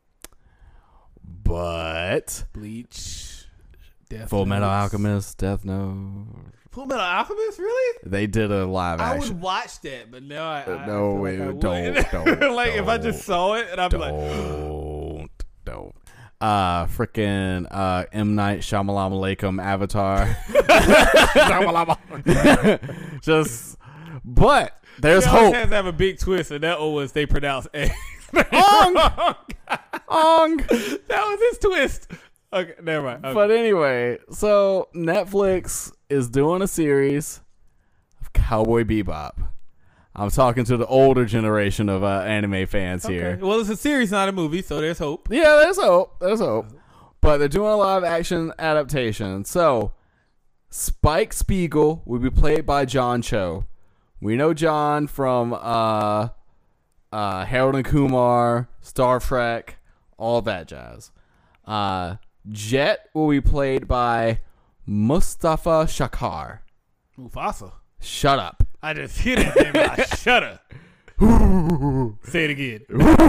Speaker 1: But
Speaker 2: Bleach. Death
Speaker 1: Full Metal
Speaker 2: Note.
Speaker 1: Alchemist, Death Note,
Speaker 2: Full Metal Alchemist, really?
Speaker 1: they did a live
Speaker 2: I
Speaker 1: action.
Speaker 2: would watch that, but now I
Speaker 1: No,
Speaker 2: feel
Speaker 1: wait,
Speaker 2: like I
Speaker 1: don't,
Speaker 2: wouldn't.
Speaker 1: don't,
Speaker 2: like if I just saw it and I'd be like,
Speaker 1: Don't. Frickin' M. Night Shyamalan Alaikum Avatar. But there's
Speaker 2: it always
Speaker 1: hope.
Speaker 2: has to have a big twist, and that was they pronounce A.
Speaker 1: Ong! Ong!
Speaker 2: That was his twist. Okay, never mind. Okay.
Speaker 1: But anyway, so Netflix is doing a series of Cowboy Bebop. I'm talking to the older generation of anime fans here.
Speaker 2: Well, it's a series, not a movie, so there's hope.
Speaker 1: Yeah, there's hope. There's hope. But they're doing a live action adaptation. So, Spike Spiegel will be played by John Cho. We know John from Harold and Kumar, Star Trek, all that jazz. Jet will be played by Mustafa Shakar.
Speaker 2: Mufasa.
Speaker 1: Shut up.
Speaker 2: I just hear that name. I shut up. Say it again.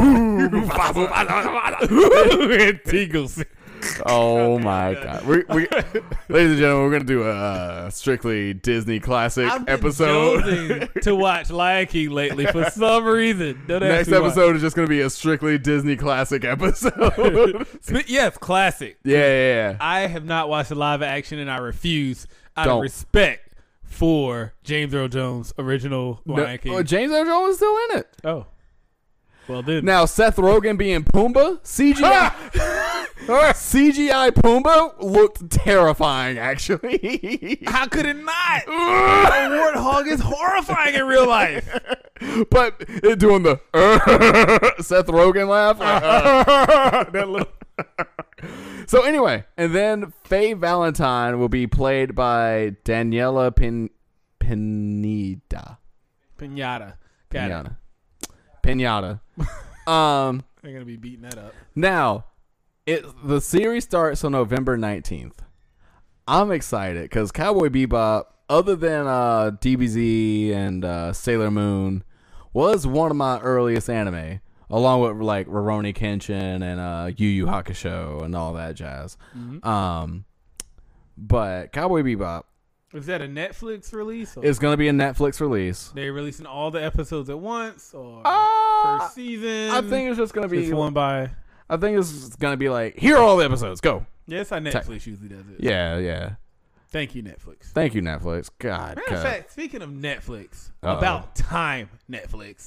Speaker 2: It tingles.
Speaker 1: Oh my god. We ladies and gentlemen, we're gonna do a strictly Disney classic
Speaker 2: I've been
Speaker 1: episode.
Speaker 2: jonesing to watch Lion King lately for some reason. Don't ask
Speaker 1: Next
Speaker 2: me why.
Speaker 1: episode is just gonna be a strictly Disney classic episode.
Speaker 2: Yes, classic.
Speaker 1: yeah.
Speaker 2: I have not watched a live action, and I refuse out
Speaker 1: Don't.
Speaker 2: of respect for James Earl Jones' original Lion King.
Speaker 1: James Earl Jones is still in it.
Speaker 2: Oh, well then.
Speaker 1: Now Seth Rogen being Pumbaa, CGI CGI Pumbaa looked terrifying actually.
Speaker 2: How could it not? A warthog is horrifying in real life.
Speaker 1: But it doing the Seth Rogen laugh. That little So anyway, and then Faye Valentine will be played by Daniela Pineda.
Speaker 2: Pinata. Got it.
Speaker 1: Pinata.
Speaker 2: They're gonna be beating that up.
Speaker 1: Now, the series starts on November 19th. I'm excited because Cowboy Bebop, other than DBZ and Sailor Moon, was one of my earliest anime, along with like Rurouni Kenshin and Yu Yu Hakusho and all that jazz.
Speaker 2: Mm-hmm.
Speaker 1: But Cowboy Bebop
Speaker 2: Is that a Netflix release? Or
Speaker 1: is going to be a Netflix release.
Speaker 2: they releasing all the episodes at once, or
Speaker 1: Uh,
Speaker 2: first season?
Speaker 1: I think it's just going to be.
Speaker 2: Just one by.
Speaker 1: I think it's going to be like, here are all the episodes. Go.
Speaker 2: Yeah, that's how Netflix usually does it.
Speaker 1: Yeah.
Speaker 2: Thank you, Netflix.
Speaker 1: Thank you, Netflix. God.
Speaker 2: Matter of fact, speaking of Netflix,
Speaker 1: Uh-oh.
Speaker 2: about time, Netflix.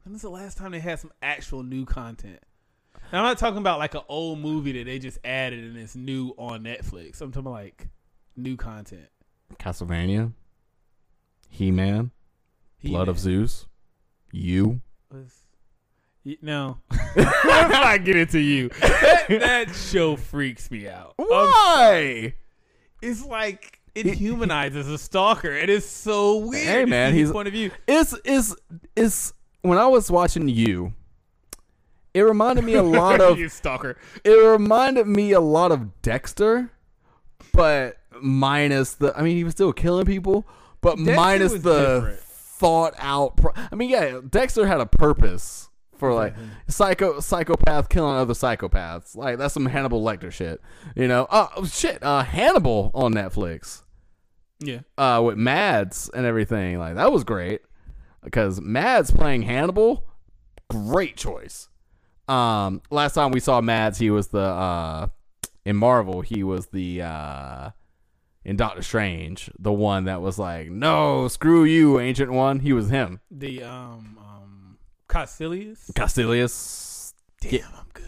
Speaker 2: When's the last time they had some actual new content? Now, I'm not talking about like an old movie that they just added and it's new on Netflix. I'm talking about like new content.
Speaker 1: Castlevania, He-Man, Blood of Zeus, You.
Speaker 2: No. Let's not get into You. That show freaks me out.
Speaker 1: Why?
Speaker 2: It's like it humanizes a stalker. It is so weird.
Speaker 1: Hey man, he's
Speaker 2: point of view.
Speaker 1: It's when I was watching You, it reminded me a lot of
Speaker 2: You stalker.
Speaker 1: It reminded me a lot of Dexter, but minus the. I mean, he was still killing people, but
Speaker 2: Dexter
Speaker 1: minus
Speaker 2: was
Speaker 1: the
Speaker 2: different.
Speaker 1: thought out. I mean, yeah, Dexter had a purpose for like psychopath killing other psychopaths. Like that's some Hannibal Lecter shit. You know? Oh shit, Hannibal on Netflix.
Speaker 2: Yeah.
Speaker 1: With Mads and everything. Like that was great because Mads playing Hannibal, great choice. Last time we saw Mads, he was the in Marvel. He was the in Doctor Strange, the one that was like, "No, screw you, Ancient One." He was him.
Speaker 2: The Caecilius.
Speaker 1: Damn,
Speaker 2: I'm good.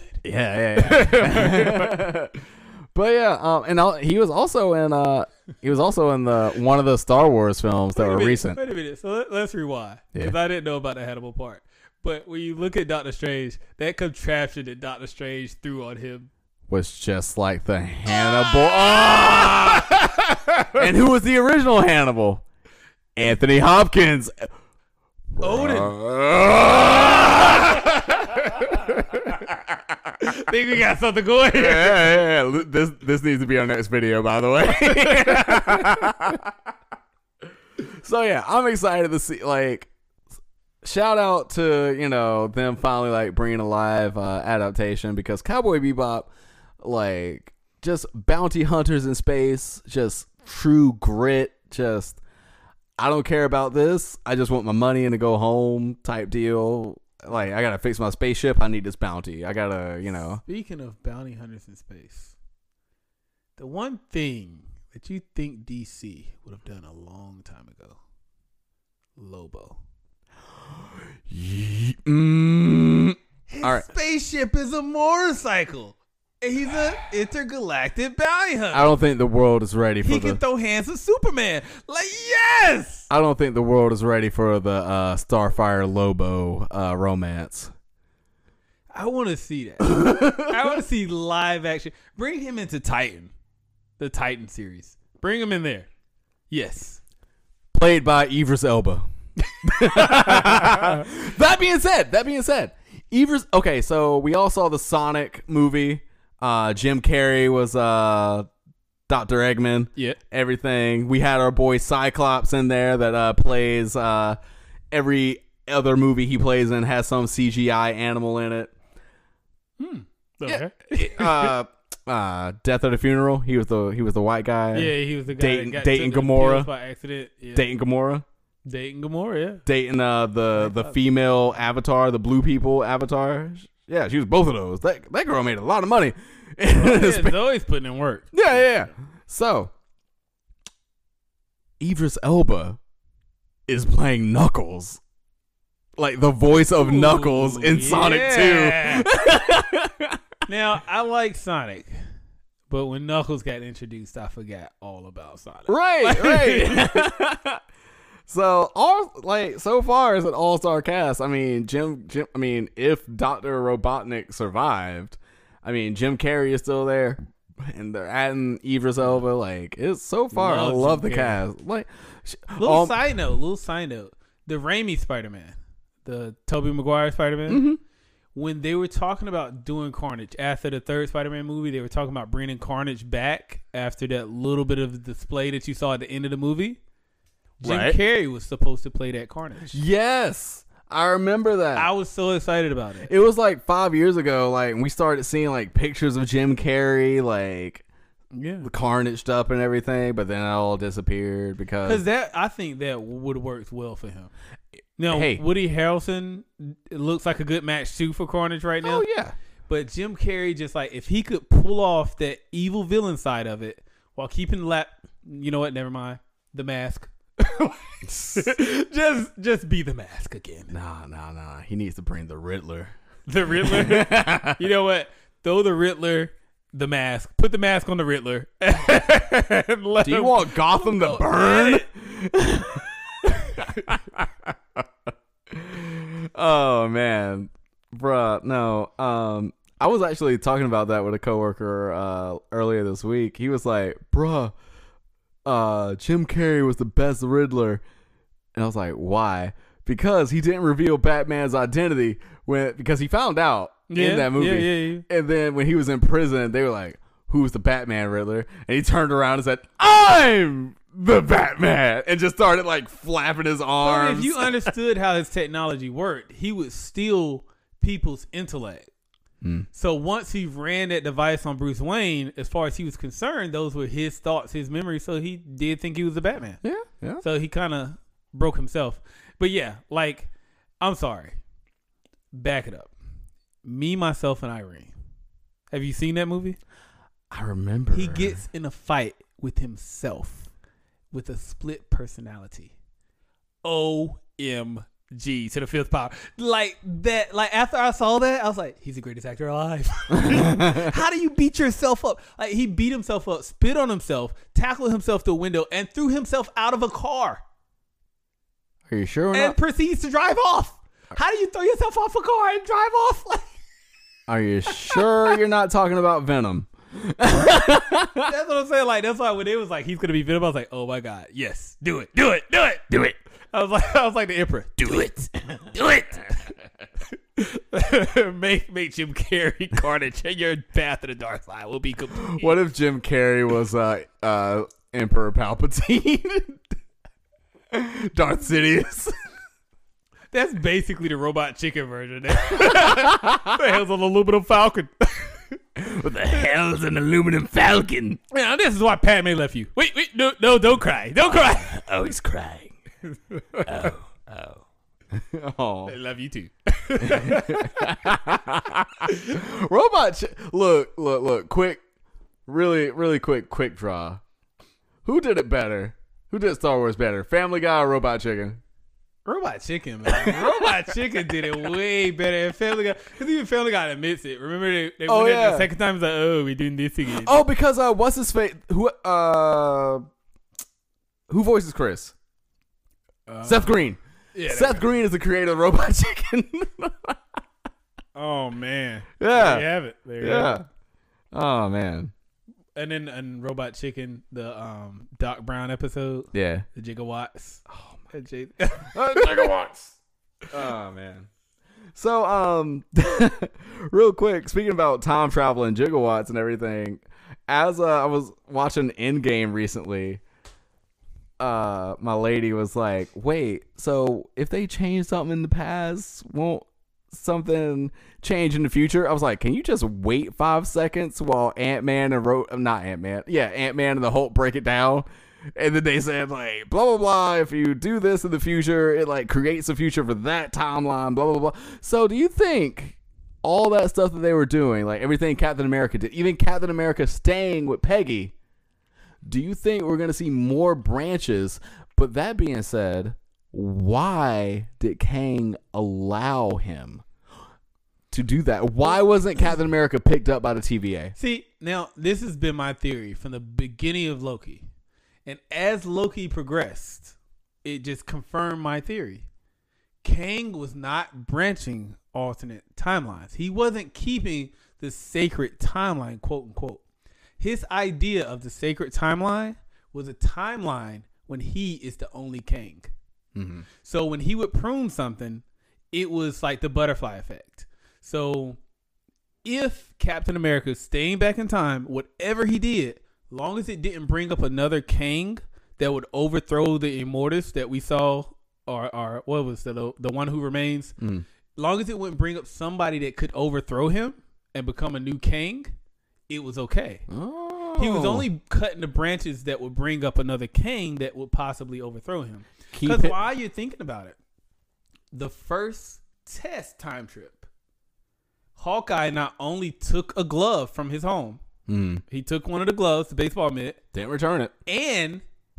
Speaker 1: Yeah. But yeah, and he was also in the one of the Star Wars films that were recent.
Speaker 2: Wait a minute. So let's rewind because I didn't know about the Hannibal part. But when you look at Doctor Strange, that contraption that Doctor Strange threw on him
Speaker 1: was just like the Hannibal. And who was the original Hannibal? Anthony Hopkins.
Speaker 2: Odin. Think we got something going here.
Speaker 1: Yeah. This needs to be our next video, by the way. So yeah, I'm excited to see. Like, shout out to them finally like bringing a live adaptation because Cowboy Bebop, like just bounty hunters in space, just true grit, just. I don't care about this. I just want my money and to go home type deal. Like, I got to fix my spaceship. I need this bounty. I got to,
Speaker 2: Speaking of bounty hunters in space, the one thing that you think DC would have done a long time ago, Lobo.
Speaker 1: His
Speaker 2: All right. Spaceship is a motorcycle. And he's an intergalactic bounty hunter.
Speaker 1: I don't think the world is ready for
Speaker 2: He can throw hands of Superman. Like, yes!
Speaker 1: I don't think the world is ready for the Starfire Lobo romance.
Speaker 2: I want to see that. I want to see live action. Bring him into Titan. The Titan series. Bring him in there. Yes.
Speaker 1: Played by Idris Elba. That being said, Idris. Okay, so we all saw the Sonic movie. Jim Carrey was Dr. Eggman.
Speaker 2: Yeah.
Speaker 1: Everything. We had our boy Cyclops in there that plays every other movie he plays in has some CGI animal in it.
Speaker 2: Okay.
Speaker 1: Death at a Funeral. He was the white guy.
Speaker 2: Yeah, he was the guy
Speaker 1: dating Gamora
Speaker 2: by accident. Yeah.
Speaker 1: Dating Gamora.
Speaker 2: Dating Gamora, yeah.
Speaker 1: Dating the female avatar, the blue people avatar. Yeah, she was both of those. That girl made a lot of money.
Speaker 2: Zoe's putting in work.
Speaker 1: Yeah. So, Idris Elba is playing Knuckles. Like the voice of Knuckles in Sonic 2.
Speaker 2: Now, I like Sonic, but when Knuckles got introduced, I forgot all about Sonic.
Speaker 1: Right. So so far as an all-star cast, I mean, if Dr. Robotnik survived, I mean, Jim Carrey is still there, and they're adding Idris Elba. Like, it's so far, I love the cast. Like,
Speaker 2: little side note, the Raimi Spider-Man, the Tobey Maguire Spider-Man, when they were talking about doing Carnage after the third Spider-Man movie, they were talking about bringing Carnage back after that little bit of display that you saw at the end of the movie. Jim Carrey was supposed to play that Carnage.
Speaker 1: Yes, I remember that.
Speaker 2: I was so excited about it.
Speaker 1: It was like 5 years ago. Like we started seeing like pictures of Jim Carrey, like the Carnage stuff and everything, but then it all disappeared because
Speaker 2: I think that would have worked well for him. Now, Woody Harrelson looks like a good match too for Carnage right now.
Speaker 1: Oh yeah,
Speaker 2: but Jim Carrey, just like if he could pull off that evil villain side of it while keeping you know what? Never mind. The mask. just be the Mask again.
Speaker 1: Nah. He needs to bring the Riddler.
Speaker 2: The Riddler. You know what? Throw the Riddler, the Mask. Put the mask on the Riddler.
Speaker 1: Do you want Gotham to burn? Oh man, bruh. No. I was actually talking about that with a coworker earlier this week. He was like, bruh, Jim Carrey was the best Riddler. And I was like, why? Because he didn't reveal Batman's identity because he found out in that movie.
Speaker 2: Yeah.
Speaker 1: And then when he was in prison, they were like, who's the Batman Riddler? And he turned around and said, I'm the Batman, and just started like flapping his arms.
Speaker 2: But if you understood how his technology worked, he would steal people's intellect. So once he ran that device on Bruce Wayne, as far as he was concerned, those were his thoughts, his memories. So he did think he was the Batman.
Speaker 1: Yeah.
Speaker 2: So he kind of broke himself. But yeah, like, I'm sorry. Back it up. Me, Myself, and Irene. Have you seen that movie?
Speaker 1: I remember.
Speaker 2: He gets in a fight with himself with a split personality. OMG to the fifth power. Like that, like after I saw that, I was like, he's the greatest actor alive. How do you beat yourself up? Like, he beat himself up, spit on himself, tackled himself through a window, and threw himself out of a car.
Speaker 1: Are you sure?
Speaker 2: And proceeds to drive off. How do you throw yourself off a car and drive off?
Speaker 1: Are you sure you're not talking about Venom?
Speaker 2: That's what I'm saying. Like, that's why when it was like he's gonna be Venom, I was like, oh my god, yes, do it. I was like the Emperor, do it. make Jim Carrey Carnage, and your path to the dark side will be complete.
Speaker 1: What if Jim Carrey was Emperor Palpatine? Darth Sidious.
Speaker 2: That's basically the Robot Chicken version. The hell's an aluminum falcon?
Speaker 1: What the hell's an aluminum falcon?
Speaker 2: Man, this is why Padme left you. Wait, no, don't cry. Don't cry.
Speaker 1: Oh, he's crying. Oh.
Speaker 2: They love you too.
Speaker 1: Look, quick, really quick draw. Who did it better? Who did Star Wars better? Family Guy or Robot Chicken?
Speaker 2: Robot Chicken, man. Robot Chicken did it way better than Family Guy. Because even Family Guy admits it. Remember they went in the second time, it's like, oh, we're doing this again.
Speaker 1: Oh, because what's his face? Who voices Chris? Seth Green.
Speaker 2: Yeah,
Speaker 1: Seth Green is the creator of Robot Chicken.
Speaker 2: Oh man.
Speaker 1: Yeah.
Speaker 2: There you have it. There you have it.
Speaker 1: Oh man.
Speaker 2: And then in Robot Chicken, the Doc Brown episode.
Speaker 1: Yeah.
Speaker 2: The Gigawatts. Oh my
Speaker 1: Gigawatts. Oh man. So real quick, speaking about time travel and gigawatts and everything, as I was watching Endgame recently, my lady was like, wait, so if they change something in the past, won't something change in the future? I was like, can you just wait 5 seconds while Ant-Man and Ant-Man and the Hulk break it down? And then they said, like, blah, blah, blah, if you do this in the future, it, like, creates a future for that timeline, blah, blah, blah. So do you think all that stuff that they were doing, like everything Captain America did, even Captain America staying with Peggy, do you think we're going to see more branches? But that being said, why did Kang allow him to do that? Why wasn't Captain America picked up by the TVA?
Speaker 2: See, now this has been my theory from the beginning of Loki. And as Loki progressed, it just confirmed my theory. Kang was not branching alternate timelines. He wasn't keeping the sacred timeline, quote unquote. His idea of the sacred timeline was a timeline when he is the only Kang. Mm-hmm. So when he would prune something, it was like the butterfly effect. So if Captain America staying back in time, whatever he did, long as it didn't bring up another Kang that would overthrow the Immortus that we saw, or what was the one who remains, long as it wouldn't bring up somebody that could overthrow him and become a new Kang, it was okay. Oh. He was only cutting the branches that would bring up another Kang that would possibly overthrow him. Because while you're thinking about it, the first test time trip, Hawkeye not only took a glove from his home, he took one of the gloves, the baseball mitt,
Speaker 1: didn't return it,
Speaker 2: and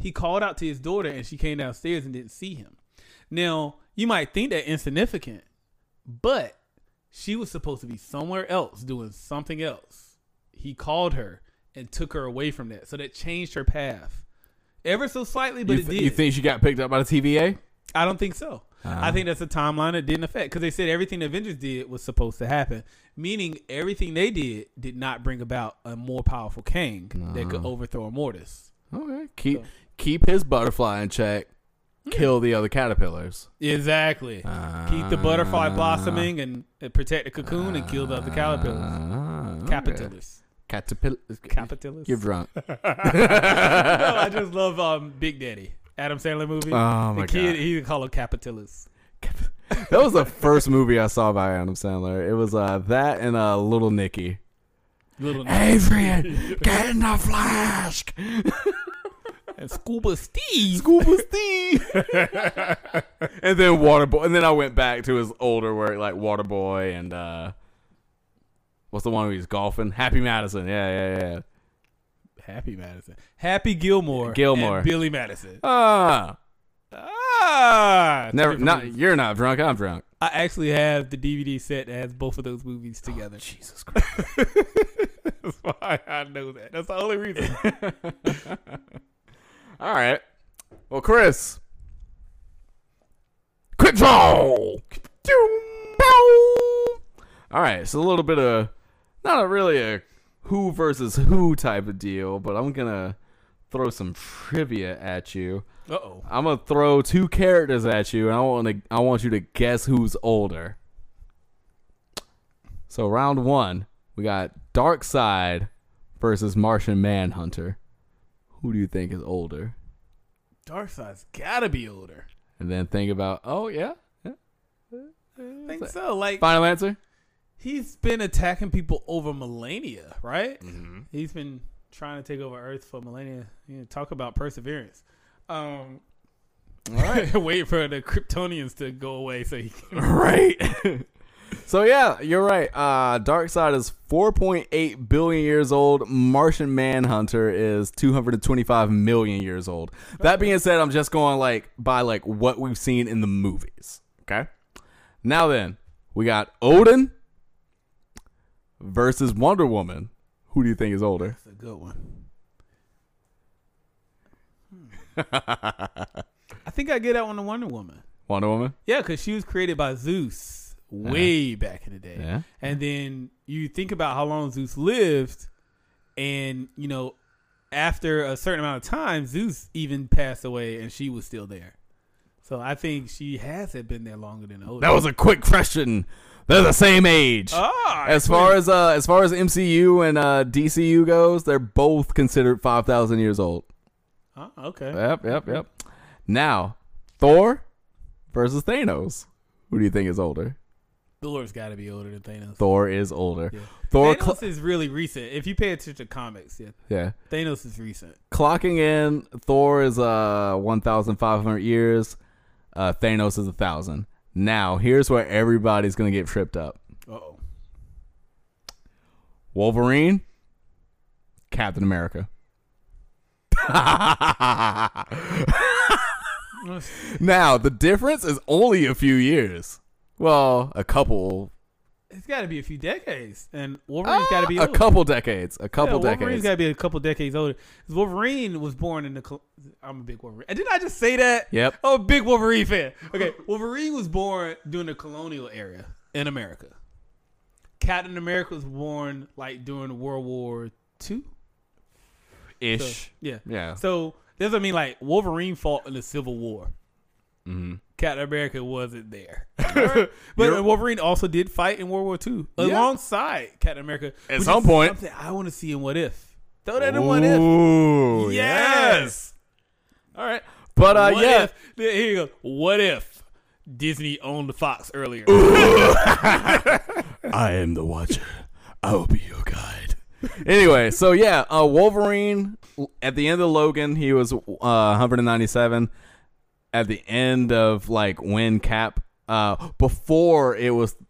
Speaker 2: he called out to his daughter, and she came downstairs and didn't see him. Now, you might think that insignificant, but she was supposed to be somewhere else doing something else. He called her and took her away from that. So that changed her path. Ever so slightly, but it did.
Speaker 1: You think she got picked up by the TVA?
Speaker 2: I don't think so. I think that's a timeline that didn't affect. Because they said everything the Avengers did was supposed to happen. Meaning everything they did not bring about a more powerful Kang that could overthrow Immortus.
Speaker 1: Okay. Keep his butterfly in check. Kill the other caterpillars.
Speaker 2: Exactly. Keep the butterfly blossoming and protect the cocoon and kill the other caterpillars. Caterpillars.
Speaker 1: You're drunk.
Speaker 2: No, I just love Big Daddy. Adam Sandler movie.
Speaker 1: Oh, my
Speaker 2: the kid,
Speaker 1: God.
Speaker 2: he would call him Caterpillars.
Speaker 1: That was the first movie I saw by Adam Sandler. It was that and Little Nicky.
Speaker 2: Adrian,
Speaker 1: get in the flask.
Speaker 2: And Scuba Steve.
Speaker 1: And then Waterboy. And then I went back to his older work, like Waterboy and what's the one where he's golfing? Happy Madison. Yeah.
Speaker 2: Happy Madison. Happy Gilmore. And Billy Madison.
Speaker 1: Never. You're not drunk. I'm drunk.
Speaker 2: I actually have the DVD set that has both of those movies together.
Speaker 1: Jesus Christ.
Speaker 2: That's why I know that. That's the only reason.
Speaker 1: All right. Well, Chris. Quick draw. All right. So a little bit of not really a who versus who type of deal, but I'm gonna throw some trivia at you.
Speaker 2: Uh-oh.
Speaker 1: I'm gonna throw two characters at you, and I want you to guess who's older. So round one, we got Darkseid versus Martian Manhunter. Who do you think is older?
Speaker 2: Darkseid's gotta be older.
Speaker 1: And then think about,
Speaker 2: I think so. Like,
Speaker 1: final answer?
Speaker 2: He's been attacking people over millennia, right?
Speaker 1: Mm-hmm.
Speaker 2: He's been trying to take over Earth for millennia. Talk about perseverance. All right. Wait for the Kryptonians to go away so he can.
Speaker 1: Right. So, yeah, you're right. Darkseid is 4.8 billion years old. Martian Manhunter is 225 million years old. That being said, I'm just going by what we've seen in the movies. Okay? Now then, we got Odin versus Wonder Woman. Who do you think is older?
Speaker 2: That's a good one. I think I get that one to Wonder Woman.
Speaker 1: Wonder Woman?
Speaker 2: Yeah, because she was created by Zeus way back in the day.
Speaker 1: Yeah.
Speaker 2: And then you think about how long Zeus lived, and, after a certain amount of time, Zeus even passed away, and she was still there. So I think she hasn't been there longer than Odin.
Speaker 1: That was a quick question. They're the same age. As far as MCU and DCU goes, they're both considered 5,000 years old.
Speaker 2: Oh, okay.
Speaker 1: Yep. Now, Thor versus Thanos. Who do you think is older?
Speaker 2: Thor's got to be older than Thanos.
Speaker 1: Thor is older.
Speaker 2: Yeah.
Speaker 1: Thor
Speaker 2: Thanos is really recent. If you pay attention to comics,
Speaker 1: yeah.
Speaker 2: Thanos is recent.
Speaker 1: Clocking in, Thor is 1,500 years. Thanos is 1,000. Now, here's where everybody's going to get tripped up.
Speaker 2: Uh-oh.
Speaker 1: Wolverine, Captain America. Now, the difference is only a few years. Well, a couple.
Speaker 2: It's got to be a few decades. And Wolverine's got to be older.
Speaker 1: A couple decades.
Speaker 2: Wolverine's got to be a couple decades older. Wolverine was born in the... I'm a big Wolverine. Didn't I just say that?
Speaker 1: Yep.
Speaker 2: I'm a big Wolverine fan. Okay, Wolverine was born during the colonial era in America. Captain America was born during World War II.
Speaker 1: Ish.
Speaker 2: So, yeah.
Speaker 1: Yeah.
Speaker 2: So, that's what I mean. Wolverine fought in the Civil War.
Speaker 1: Mm-hmm.
Speaker 2: Captain America wasn't there. But Wolverine also did fight in World War II alongside Captain America.
Speaker 1: At some point.
Speaker 2: Something I want to see in What If. Throw that in What If.
Speaker 1: Ooh,
Speaker 2: Yes.
Speaker 1: All right. But,
Speaker 2: What if, here you go. What if Disney owned the Fox earlier?
Speaker 1: I am the Watcher. I will be your guide. Anyway, so Wolverine, at the end of Logan, he was 197. At the end of when Cap, before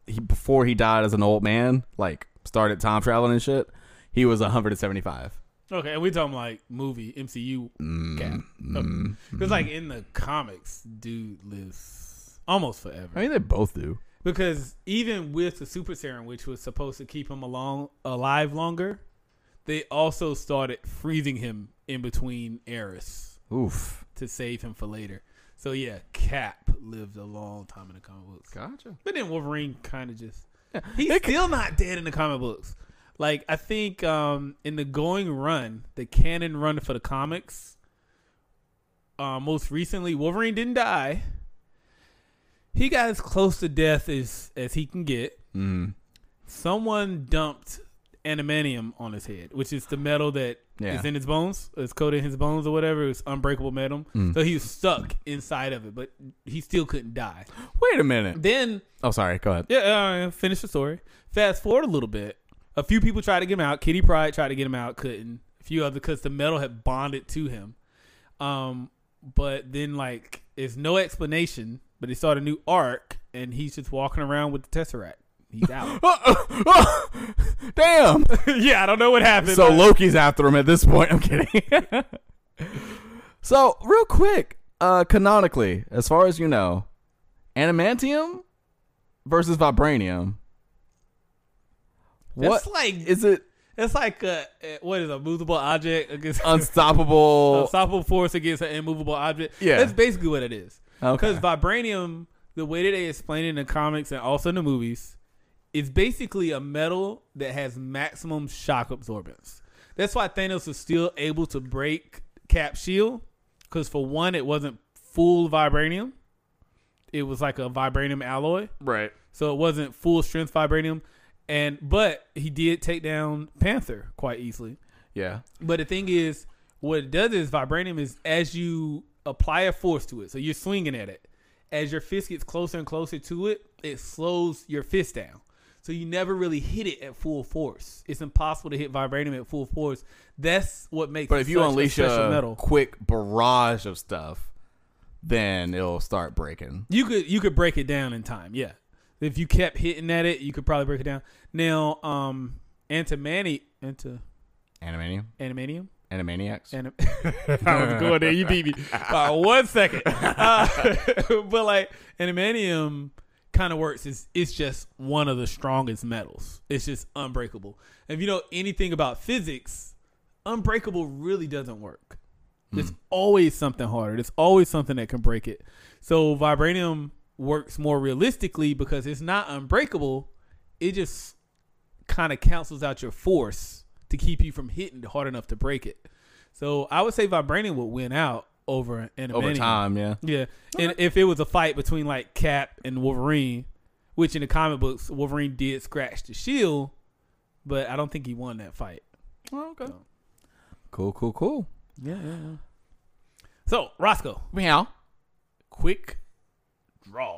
Speaker 1: he died as an old man, started time traveling and shit, he was 175.
Speaker 2: Okay, and we talking like movie MCU Cap. Because like in the comics, dude lives almost forever.
Speaker 1: I mean, they both do.
Speaker 2: Because even with the super serum, which was supposed to keep him alive longer, they also started freezing him in between eras.
Speaker 1: Oof.
Speaker 2: To save him for later. So yeah, Cap lived a long time in the comic books.
Speaker 1: Gotcha.
Speaker 2: But then Wolverine kind of just he's still not dead in the comic books. Like I think in the going run, the canon run for the comics, most recently Wolverine didn't die. He got as close to death as he can get. Someone dumped adamantium on his head, which is the metal that is in his bones. It's coated in his bones or whatever. It's unbreakable metal. So he was stuck inside of it, but he still couldn't die.
Speaker 1: Wait a minute.
Speaker 2: Then,
Speaker 1: oh, sorry. Go ahead.
Speaker 2: Yeah, finish the story. Fast forward a little bit. A few people tried to get him out. Kitty Pryde tried to get him out, couldn't. A few other because the metal had bonded to him. But then like, there's no explanation. But they start a new arc, and he's just walking around with the Tesseract. He's out.
Speaker 1: Damn.
Speaker 2: Yeah, I don't know what happened.
Speaker 1: So Loki's after him at this point. I'm kidding. So, real quick, canonically, as far as you know, adamantium versus vibranium. What
Speaker 2: like,
Speaker 1: is it?
Speaker 2: It's like what is a movable object against
Speaker 1: unstoppable
Speaker 2: force against an immovable object.
Speaker 1: Yeah,
Speaker 2: that's basically what it is.
Speaker 1: Okay.
Speaker 2: Because vibranium, the way that they explain it in the comics and also in the movies, is basically a metal that has maximum shock absorbance. That's why Thanos was still able to break Cap's shield. Because for one, it wasn't full vibranium. It was like a vibranium alloy.
Speaker 1: Right.
Speaker 2: So it wasn't full strength vibranium. But he did take down Panther quite easily.
Speaker 1: Yeah.
Speaker 2: But the thing is, what it does is vibranium is as you apply a force to it. So you're swinging at it. As your fist gets closer and closer to it, it slows your fist down. So you never really hit it at full force. It's impossible to hit vibranium at full force. That's what makes
Speaker 1: But
Speaker 2: it
Speaker 1: if you
Speaker 2: such
Speaker 1: unleash
Speaker 2: special
Speaker 1: a
Speaker 2: metal.
Speaker 1: quick barrage of stuff, then it'll start breaking.
Speaker 2: You could break it down in time, yeah. If you kept hitting at it, you could probably break it down. Now,
Speaker 1: Animanium?
Speaker 2: Animanium?
Speaker 1: Animaniacs?
Speaker 2: I was going there. You beat me. 1 second. But like Animanium kind of works. It's just one of the strongest metals. It's just unbreakable. And if you know anything about physics, unbreakable really doesn't work. There's always something harder. There's always something that can break it. So vibranium works more realistically because it's not unbreakable. It just kind of cancels out your force to keep you from hitting hard enough to break it. So I would say vibranium would win out over adamantium.
Speaker 1: Over time, yeah.
Speaker 2: Yeah. And if it was a fight between like Cap and Wolverine, which in the comic books, Wolverine did scratch the shield, but I don't think he won that fight.
Speaker 1: Oh, okay.
Speaker 2: So.
Speaker 1: Cool.
Speaker 2: Yeah. So, Roscoe.
Speaker 1: Meow.
Speaker 2: Quick draw.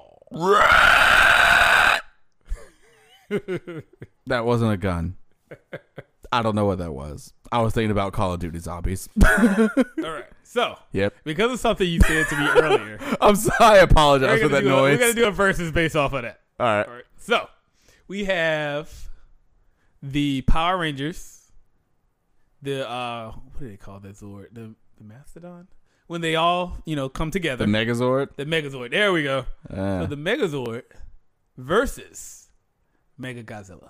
Speaker 1: That wasn't a gun. I don't know what that was. I was thinking about Call of Duty Zombies.
Speaker 2: All right. So,
Speaker 1: Yep.
Speaker 2: because of something you said to me earlier,
Speaker 1: I'm sorry. I apologize for that noise.
Speaker 2: We're going to do a versus based off of that.
Speaker 1: All right.
Speaker 2: All right. So, we have the Power Rangers, the, what do they call that Zord? The Mastodon? When they all, come together.
Speaker 1: The Megazord?
Speaker 2: The Megazord. There we go. So, the Megazord versus Mega Godzilla.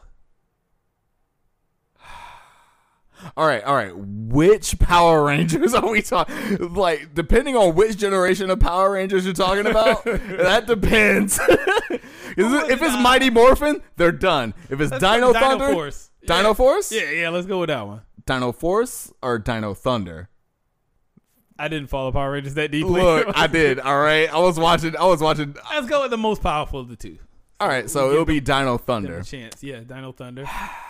Speaker 1: All right. Which Power Rangers are we talking? Like, depending on which generation of Power Rangers you're talking about, that depends. If it's Mighty Morphin, they're done. If it's Dino Thunder,
Speaker 2: Force.
Speaker 1: Dino Force?
Speaker 2: Yeah, let's go with that one.
Speaker 1: Dino Force or Dino Thunder?
Speaker 2: I didn't follow Power Rangers that deeply.
Speaker 1: Look, I did. All right. I was watching.
Speaker 2: Let's go with the most powerful of the two.
Speaker 1: All right, so it'll be Dino
Speaker 2: Give them
Speaker 1: Thunder.
Speaker 2: a chance. Yeah, Dino Thunder.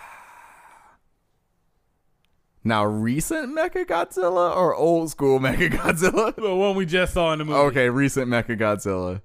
Speaker 1: Now, recent Mechagodzilla or old school Mechagodzilla?
Speaker 2: The one we just saw in the movie.
Speaker 1: Okay, recent Mechagodzilla.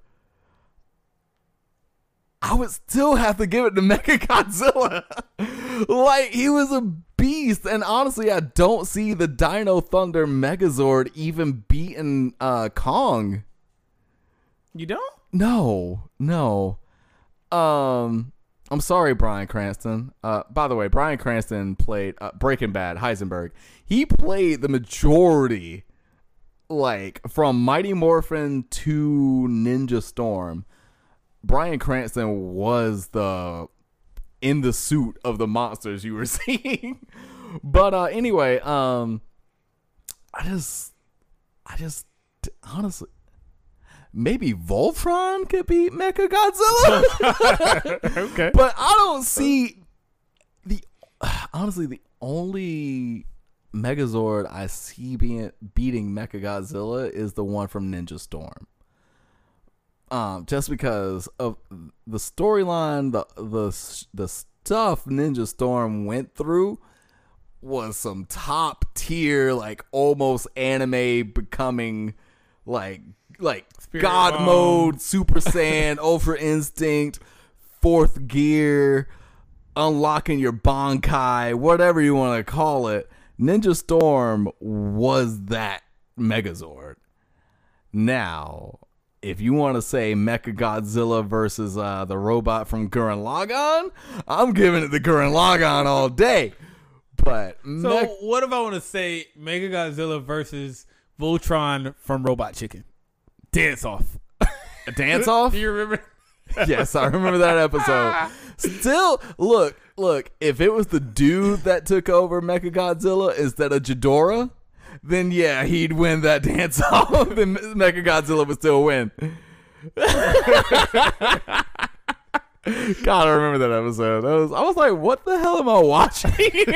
Speaker 1: I would still have to give it to Mechagodzilla. Like, he was a beast. And honestly, I don't see the Dino Thunder Megazord even beating Kong.
Speaker 2: You don't?
Speaker 1: No. I'm sorry, Bryan Cranston. By the way, Bryan Cranston played Breaking Bad, Heisenberg. He played the majority, like, from Mighty Morphin to Ninja Storm. Bryan Cranston was in the suit of the monsters you were seeing. But anyway, I just honestly, maybe Voltron could beat Mechagodzilla.
Speaker 2: Okay.
Speaker 1: But I don't see the only Megazord I see beating Mechagodzilla is the one from Ninja Storm. Just because of the storyline, the stuff Ninja Storm went through was some top tier, like almost anime becoming like
Speaker 2: Spirit
Speaker 1: God
Speaker 2: Bomb.
Speaker 1: mode, Super Saiyan, Ultra Instinct, fourth gear, unlocking your Bankai, whatever you want to call it. Ninja Storm was that Megazord. Now, if you want to say Mechagodzilla versus the robot from Gurren Lagann, I'm giving it the Gurren Lagann all day. But
Speaker 2: So what if I want to say Mechagodzilla versus Voltron from Robot Chicken? Dance Off.
Speaker 1: a dance off?
Speaker 2: Do you remember?
Speaker 1: Yes, I remember that episode. Still, look, if it was the dude that took over Mechagodzilla instead of Ghidorah, then yeah, he'd win that dance off. Then Mechagodzilla would still win. God, I remember that episode. I was like, what the hell am I watching?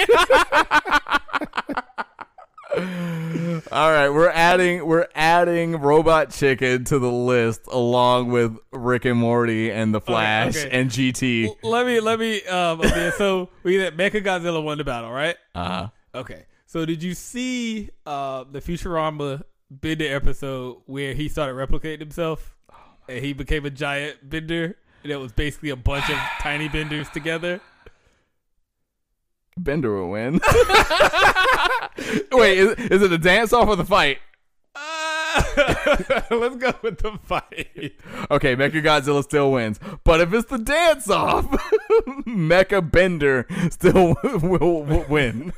Speaker 1: All right, we're adding Robot Chicken to the list along with Rick and Morty and The Flash
Speaker 2: okay.
Speaker 1: and GT.
Speaker 2: Let me. Okay, so we that Mechagodzilla won the battle, right? Okay. So did you see the Futurama Bender episode where he started replicating himself and he became a giant Bender? And it was basically a bunch of tiny Benders together.
Speaker 1: Bender will win. Wait, is it a dance off or the fight?
Speaker 2: Let's go with the fight.
Speaker 1: Okay, Mechagodzilla still wins. But if it's the dance off, Mecha Bender still will win.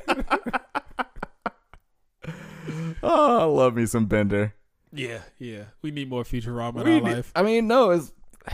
Speaker 1: Oh, I love me some Bender.
Speaker 2: Yeah. We need more Futurama in our life.
Speaker 1: I mean, no, it's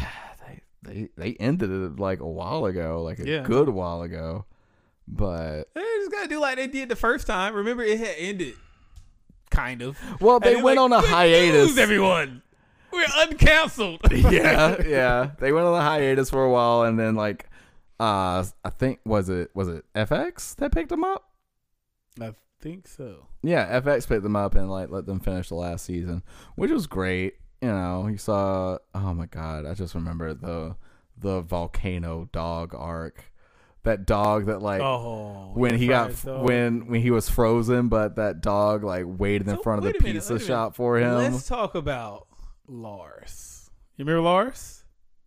Speaker 1: they ended it like a while ago, like a good while ago. But
Speaker 2: They just gotta do like they did the first time. Remember, it had ended, kind of.
Speaker 1: well, they
Speaker 2: And
Speaker 1: went
Speaker 2: like,
Speaker 1: on a
Speaker 2: "Good
Speaker 1: hiatus.
Speaker 2: news, everyone, we're uncanceled.
Speaker 1: yeah. They went on a hiatus for a while, and then like, I think was it FX that picked them up?
Speaker 2: I think so.
Speaker 1: Yeah, FX picked them up and like let them finish the last season, which was great. You know, you saw. Oh my god, I just remember the volcano dog arc. That dog that like when he got when he was frozen, but that dog like waited in front of the pizza shop for him.
Speaker 2: Let's talk about Lars. You remember Lars?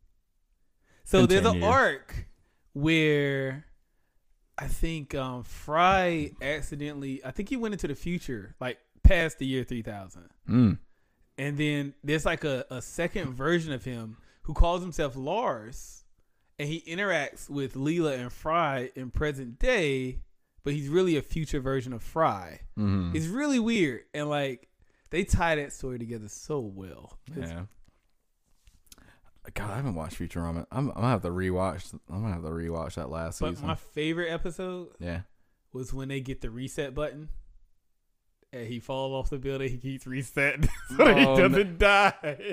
Speaker 2: So there's an arc where I think Fry accidentally, I think he went into the future, like past the year 3000. And then there's like a second version of him who calls himself Lars. And he interacts with Leela and Fry in present day, but he's really a future version of Fry. Mm-hmm. It's really weird. And like, they tie that story together so well.
Speaker 1: Yeah. God, I haven't watched Futurama. I'm gonna have to rewatch that last season.
Speaker 2: But my favorite episode was when they get the reset button. And he falls off the building. He keeps resetting so he doesn't die.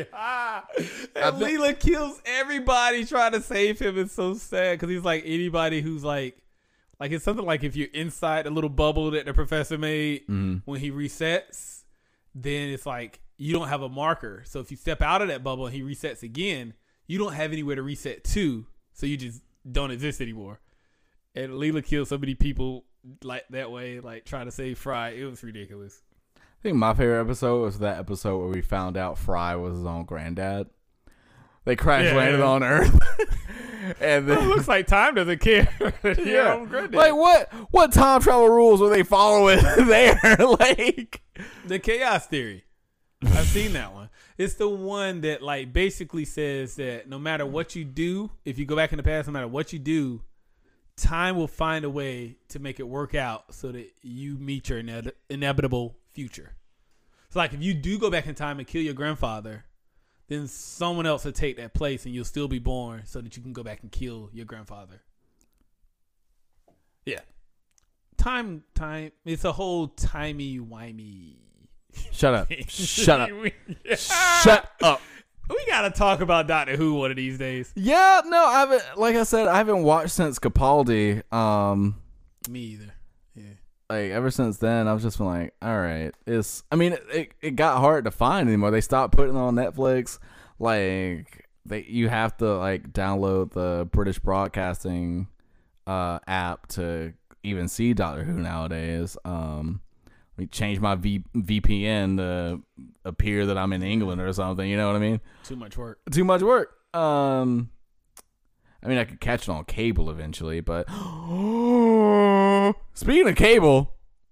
Speaker 2: And Leela kills everybody trying to save him. It's so sad because he's like anybody who's like it's something like if you're inside a little bubble that the professor made when he resets, then it's like you don't have a marker. So if you step out of that bubble and he resets again, you don't have anywhere to reset to. So you just don't exist anymore. And Leela kills so many people like that way, like trying to save Fry. It was ridiculous.
Speaker 1: I think my favorite episode was that episode where we found out Fry was his own granddad. They crash landed on Earth, and then
Speaker 2: it looks like time doesn't care. Your own granddad.
Speaker 1: Like what time travel rules were they following there? Like
Speaker 2: the chaos theory. I've seen that one. It's the one that like basically says that no matter what you do, if you go back in the past, no matter what you do, time will find a way to make it work out so that you meet your inevitable future. So like if you do go back in time and kill your grandfather, then someone else will take that place and you'll still be born so that you can go back and kill your grandfather. Yeah. Time. It's a whole timey-wimey.
Speaker 1: Shut up. Shut up. Shut up.
Speaker 2: We gotta talk about Doctor Who one of these days.
Speaker 1: Yeah, no, I haven't. Like I said, I haven't watched since Capaldi.
Speaker 2: Me either. Yeah.
Speaker 1: Like ever since then, I've just been like, all right. It got hard to find anymore. They stopped putting it on Netflix. Like you have to like download the British Broadcasting app to even see Doctor Who nowadays. We changed my VPN to appear that I'm in England or something. You know what I mean?
Speaker 2: Too much work.
Speaker 1: I mean, I could catch it on cable eventually, but speaking of cable,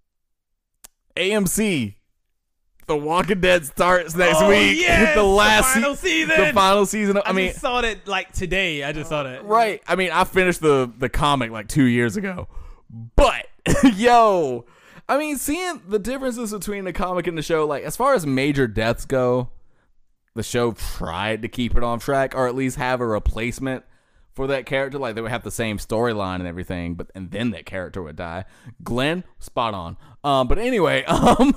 Speaker 1: AMC, The Walking Dead starts next week.
Speaker 2: Yes,
Speaker 1: the
Speaker 2: final season.
Speaker 1: The final season.
Speaker 2: I just saw that like today. I just saw that.
Speaker 1: Right. I mean, I finished the comic like 2 years ago, but yo. I mean, seeing the differences between the comic and the show, like as far as major deaths go, the show tried to keep it on track, or at least have a replacement for that character. Like they would have the same storyline and everything, and then that character would die. Glenn, spot on. But anyway, I'm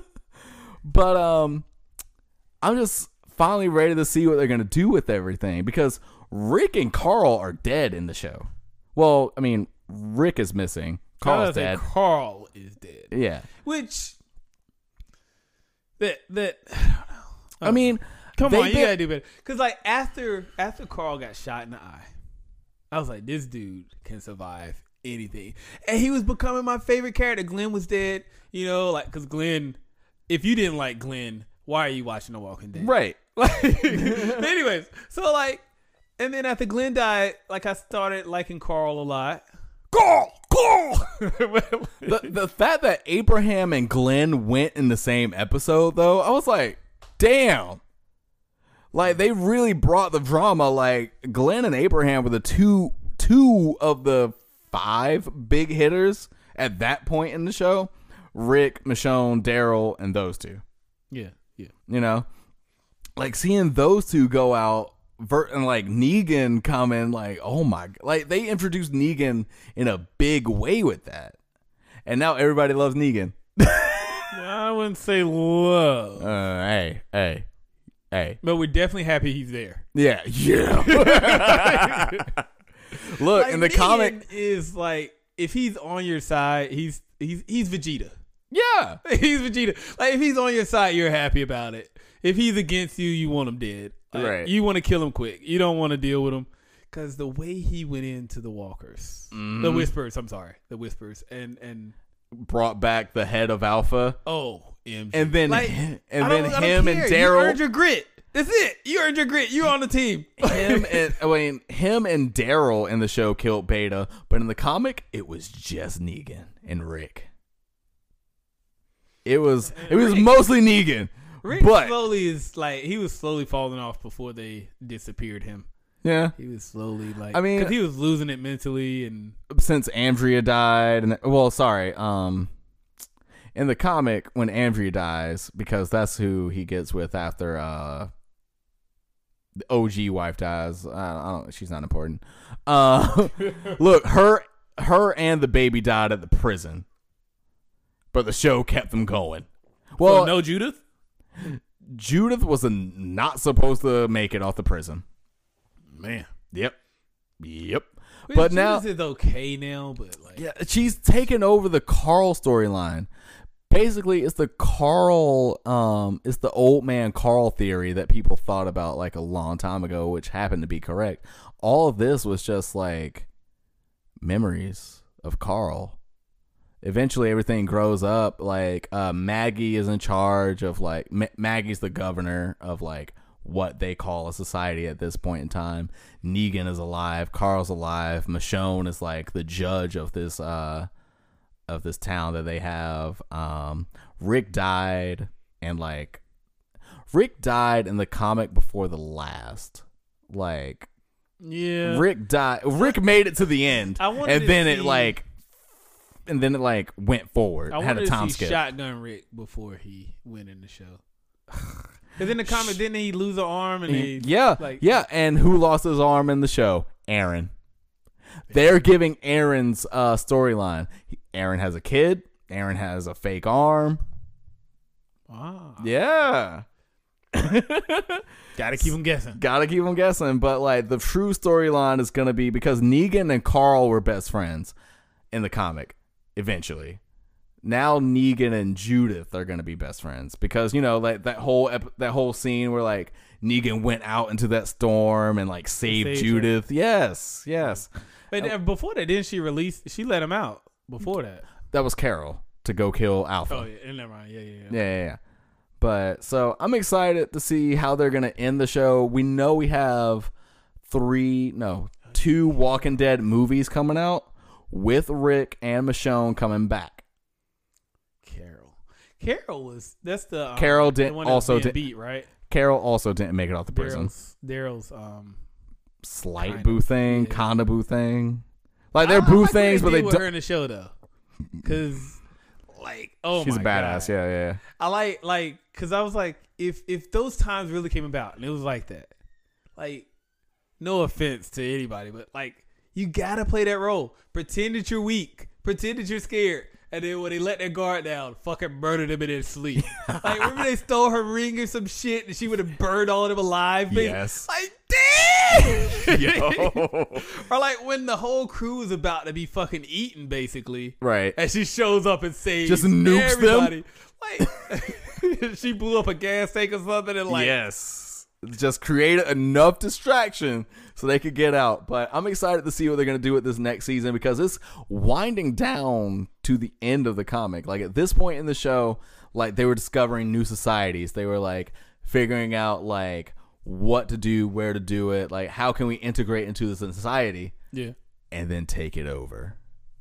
Speaker 1: just finally ready to see what they're gonna do with everything, because Rick and Carl are dead in the show. Well, I mean, Rick is missing. Carl's dead.
Speaker 2: Carl is dead.
Speaker 1: Yeah.
Speaker 2: Which that I don't know.
Speaker 1: I mean,
Speaker 2: come on, you gotta do better. Cause like after Carl got shot in the eye, I was like, this dude can survive anything, and he was becoming my favorite character. Glenn was dead, you know, like cause Glenn. If you didn't like Glenn, why are you watching The Walking Dead?
Speaker 1: Right.
Speaker 2: Like, anyways, so like, and then after Glenn died, like I started liking Carl a lot.
Speaker 1: Carl. The fact that Abraham and Glenn went in the same episode, though, I was like, damn. Like, they really brought the drama. Like, Glenn and Abraham were the two of the 5 big hitters at that point in the show. Rick, Michonne, Daryl, and those 2.
Speaker 2: Yeah.
Speaker 1: You know? Like, seeing those 2 go out, and like Negan coming, like, oh my, like they introduced Negan in a big way with that, and now everybody loves Negan.
Speaker 2: I wouldn't say love.
Speaker 1: Hey,
Speaker 2: but we're definitely happy he's there.
Speaker 1: Yeah. Look,
Speaker 2: like,
Speaker 1: in the
Speaker 2: Negan
Speaker 1: comic
Speaker 2: is like, if he's on your side, he's Vegeta.
Speaker 1: Yeah,
Speaker 2: he's Vegeta. Like if he's on your side, you're happy about it. If he's against you, you want him dead. Like,
Speaker 1: right.
Speaker 2: You want to kill him quick. You don't want to deal with him. Because the way he went into the Walkers, the Whispers, and
Speaker 1: brought back the head of Alpha.
Speaker 2: Oh, MG.
Speaker 1: And then
Speaker 2: like,
Speaker 1: him
Speaker 2: and
Speaker 1: Daryl.
Speaker 2: You earned your grit. That's it. You earned your grit. You're on the team.
Speaker 1: him and Daryl in the show killed Beta, but in the comic, it was just Negan and Rick. It was mostly Negan.
Speaker 2: Rick
Speaker 1: but
Speaker 2: slowly is like, he was slowly falling off before they disappeared him.
Speaker 1: Yeah,
Speaker 2: he was slowly like,
Speaker 1: I mean,
Speaker 2: because he was losing it mentally, and
Speaker 1: since Andrea died, and in the comic when Andrea dies, because that's who he gets with after the OG wife dies. I don't. She's not important. Look, her and the baby died at the prison, but the show kept them going. Well,
Speaker 2: no Judith.
Speaker 1: Judith was not supposed to make it off the prison.
Speaker 2: Man.
Speaker 1: Yep.
Speaker 2: But now Judith is okay now, but like,
Speaker 1: yeah, she's taken over the Carl storyline. Basically, it's the it's the old man Carl theory that people thought about like a long time ago, which happened to be correct. All of this was just like memories of Carl. Eventually, everything grows up. Like Maggie is in charge of like Maggie's the governor of like what they call a society at this point in time. Negan is alive. Carl's alive. Michonne is like the judge of this town that they have. Rick died, and like
Speaker 4: Rick died in the comic before the last. Like,
Speaker 2: Yeah.
Speaker 4: Rick died. Rick made it to the end,
Speaker 2: I wanted
Speaker 4: and
Speaker 2: to
Speaker 4: then it went forward.
Speaker 2: I
Speaker 4: Had
Speaker 2: wanted
Speaker 4: a time
Speaker 2: to see
Speaker 4: skip.
Speaker 2: Shotgun Rick before he went in the show. Because in the comic, didn't he lose an arm and he
Speaker 4: Yeah. And who lost his arm in the show? Aaron. They're giving Aaron's storyline. Aaron has a kid. Aaron has a fake arm.
Speaker 2: Wow.
Speaker 4: Yeah.
Speaker 2: Gotta keep him guessing.
Speaker 4: Gotta keep them guessing. But like the true storyline is gonna be because Negan and Carl were best friends in the comic eventually. Now Negan and Judith are gonna be best friends because like that whole scene where like Negan went out into that storm and like saved Judith. Her. Yes.
Speaker 2: But before that, didn't she release? She let him out before that.
Speaker 4: That was Carol to go kill Alpha.
Speaker 2: Oh yeah, never mind.
Speaker 4: Yeah. But so I'm excited to see how they're gonna end the show. We know we have 2 Walking Dead movies coming out with Rick and Michonne coming back.
Speaker 2: Carol was the
Speaker 4: Carol
Speaker 2: the one that's being beat, right?
Speaker 4: Carol also didn't make it out the prison.
Speaker 2: Daryl's
Speaker 4: slight boo thing,
Speaker 2: yeah.
Speaker 4: kinda boo thing. Like they're boo things, but they
Speaker 2: with
Speaker 4: don't.
Speaker 2: her in the show though, because
Speaker 4: she's a badass.
Speaker 2: God.
Speaker 4: Yeah.
Speaker 2: I like because I was like, if those times really came about and it was like that, like, no offense to anybody, but like you gotta play that role. Pretend that you're weak. Pretend that you're scared. And then when they let their guard down, fucking murdered him in his sleep. Like, remember they stole her ring or some shit and she would have burned all of them alive?
Speaker 4: Yes.
Speaker 2: Like, damn!
Speaker 4: Yo.
Speaker 2: Or like when the whole crew is about to be fucking eaten, basically.
Speaker 4: Right.
Speaker 2: And she shows up and saves
Speaker 4: just nukes
Speaker 2: everybody.
Speaker 4: them.
Speaker 2: Like, she blew up a gas tank or something and like...
Speaker 4: Yes. Just created enough distraction so they could get out. But I'm excited to see what they're going to do with this next season because it's winding down to the end of the comic. Like at this point in the show, like they were discovering new societies. They were like figuring out like what to do, where to do it, like how can we integrate into the society?
Speaker 2: Yeah.
Speaker 4: And then take it over.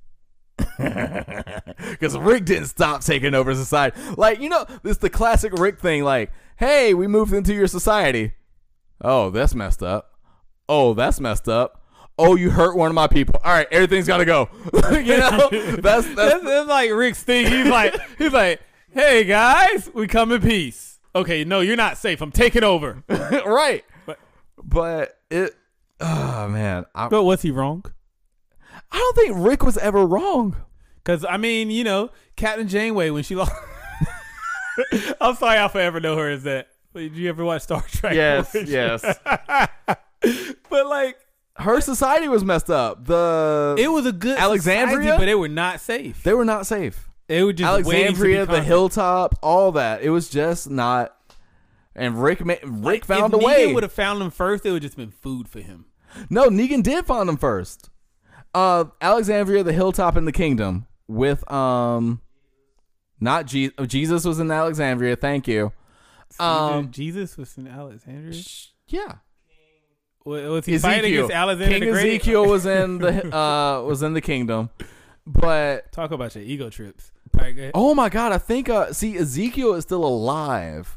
Speaker 4: Because Rick didn't stop taking over society. Like, this the classic Rick thing. Like, hey, we moved into your society. Oh, that's messed up. Oh, that's messed up. Oh, you hurt one of my people. All right, everything's got to go. That's
Speaker 2: like Rick's thing. He's like, hey guys, we come in peace. Okay, no, you're not safe. I'm taking over.
Speaker 4: Right. But it. Oh man.
Speaker 2: But was he wrong?
Speaker 4: I don't think Rick was ever wrong.
Speaker 2: Because, I mean, Captain Janeway, when she lost... I'm sorry I'll forever know her as that. Did you ever watch Star Trek?
Speaker 4: Yes.
Speaker 2: But, like...
Speaker 4: Her society was messed up.
Speaker 2: It was a good
Speaker 4: Alexandria,
Speaker 2: society, but they were not safe.
Speaker 4: They were not safe.
Speaker 2: They were just
Speaker 4: Alexandria, the hilltop, all that. It was just not... And Rick found a way.
Speaker 2: If Negan would have found them first, it would have just been food for him.
Speaker 4: No, Negan did find them first. Alexandria, the hilltop in the kingdom with not Jesus was in Alexandria. Thank you.
Speaker 2: Jesus was in Alexandria.
Speaker 4: Yeah.
Speaker 2: Was he fighting against Alexander
Speaker 4: King
Speaker 2: the Great?
Speaker 4: Ezekiel was in the kingdom, but
Speaker 2: talk about your ego trips. All right, go ahead.
Speaker 4: Oh my God, I think Ezekiel is still alive.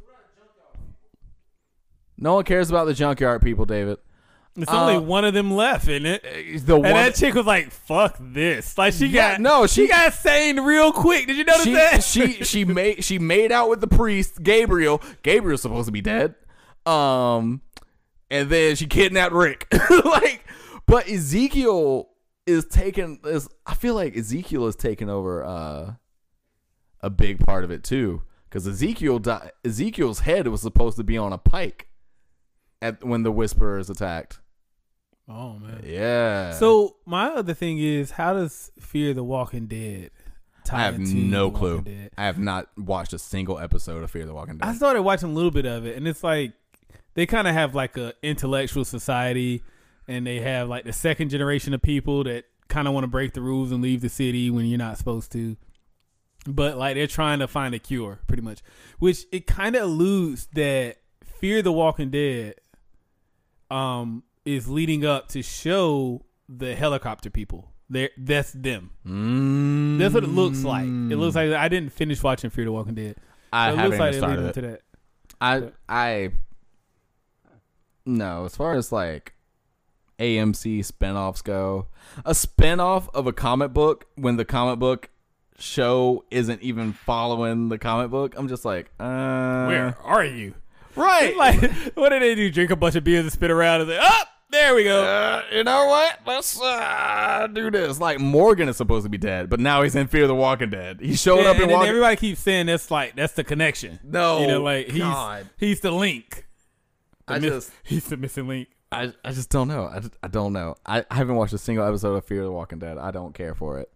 Speaker 4: No one cares about the junkyard people, David.
Speaker 2: It's only one of them left, isn't it? And that chick was like, "Fuck this!" Like she got sane real quick. Did you notice that?
Speaker 4: She made out with the priest Gabriel. Gabriel's supposed to be dead. And then she kidnapped Rick. But Ezekiel is taking. I feel like Ezekiel is taking over a big part of it too, because Ezekiel's head was supposed to be on a pike when the Whisperers attacked.
Speaker 2: Oh man.
Speaker 4: Yeah.
Speaker 2: So my other thing is, how does Fear the Walking Dead tie
Speaker 4: I have
Speaker 2: into
Speaker 4: no
Speaker 2: The
Speaker 4: clue.
Speaker 2: Walking Dead?
Speaker 4: I have not watched a single episode of Fear the Walking Dead.
Speaker 2: I started watching a little bit of it, and it's like they kind of have like a intellectual society, and they have like the second generation of people that kind of want to break the rules and leave the city when you're not supposed to. But like they're trying to find a cure, pretty much, which it kind of alludes that Fear the Walking Dead is leading up to show the helicopter people. That's them. That's what it looks like. It looks like I didn't finish watching Fear the Walking Dead.
Speaker 4: I
Speaker 2: it
Speaker 4: haven't
Speaker 2: looks like
Speaker 4: even
Speaker 2: they're leading
Speaker 4: started
Speaker 2: up to that.
Speaker 4: No, as far as like AMC spinoffs go, a spinoff of a comic book when the comic book show isn't even following the comic book, I'm just like,
Speaker 2: Where are you?
Speaker 4: right?
Speaker 2: Like, what do they do? Drink a bunch of beers and spit around and say, "Oh, there we go."
Speaker 4: You know what? Let's do this. Like Morgan is supposed to be dead, but now he's in Fear the Walking Dead. He showed up in
Speaker 2: and then
Speaker 4: Walking.
Speaker 2: everybody keeps saying that's the connection.
Speaker 4: No,
Speaker 2: you know, like
Speaker 4: God.
Speaker 2: he's the link. He's the missing link.
Speaker 4: I just don't know. I don't know. I haven't watched a single episode of Fear the Walking Dead. I don't care for it.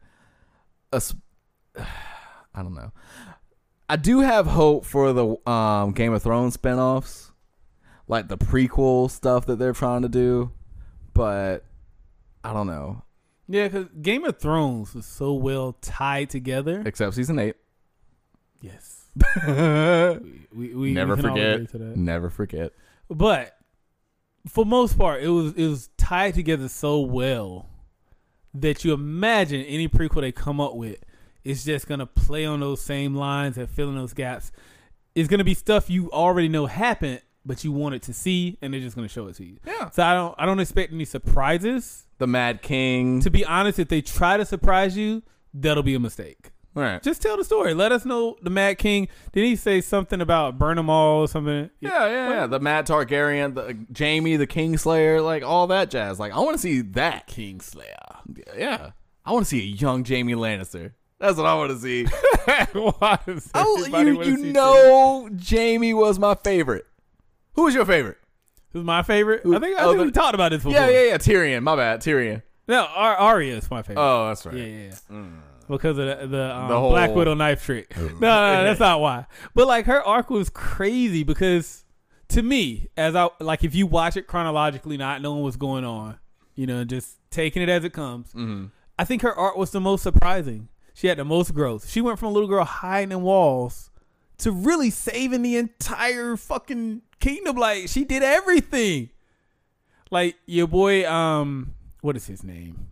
Speaker 4: I don't know. I do have hope for the Game of Thrones spinoffs, like the prequel stuff that they're trying to do, but I don't know.
Speaker 2: Yeah, because Game of Thrones was so well tied together.
Speaker 4: Except season 8.
Speaker 2: Yes.
Speaker 4: Never
Speaker 2: we can all
Speaker 4: forget.
Speaker 2: agree to that.
Speaker 4: Never forget.
Speaker 2: But for most part, it was tied together so well that you imagine any prequel they come up with is just gonna play on those same lines and fill in those gaps. It's gonna be stuff you already know happened, but you wanted to see, and they're just gonna show it to you.
Speaker 4: Yeah.
Speaker 2: So I don't expect any surprises.
Speaker 4: The Mad King.
Speaker 2: To be honest, if they try to surprise you, that'll be a mistake.
Speaker 4: All right.
Speaker 2: Just tell the story. Let us know the Mad King. Did he say something about burn them all or something?
Speaker 4: Yeah. The Mad Targaryen, the Jaime, the Kingslayer, like all that jazz. Like I want to see that.
Speaker 2: Kingslayer.
Speaker 4: Yeah. I want to see a young Jaime Lannister. That's what I want to see.
Speaker 2: Why does everybody wanna
Speaker 4: you
Speaker 2: see
Speaker 4: know, Jaime was my favorite. Who was your favorite?
Speaker 2: Who's my favorite? I think we talked about this before.
Speaker 4: Yeah. Tyrion. My bad. Tyrion.
Speaker 2: No, Arya is my favorite.
Speaker 4: Oh, that's right.
Speaker 2: Yeah. Because of the
Speaker 4: whole
Speaker 2: Black Widow knife trick. No, that's not why. But like her arc was crazy because to me, if you watch it chronologically, not knowing what's going on, you know, just taking it as it comes, I think her arc was the most surprising. She had the most growth. She went from a little girl hiding in walls to really saving the entire fucking kingdom. Like she did everything. Like your boy, what is his name?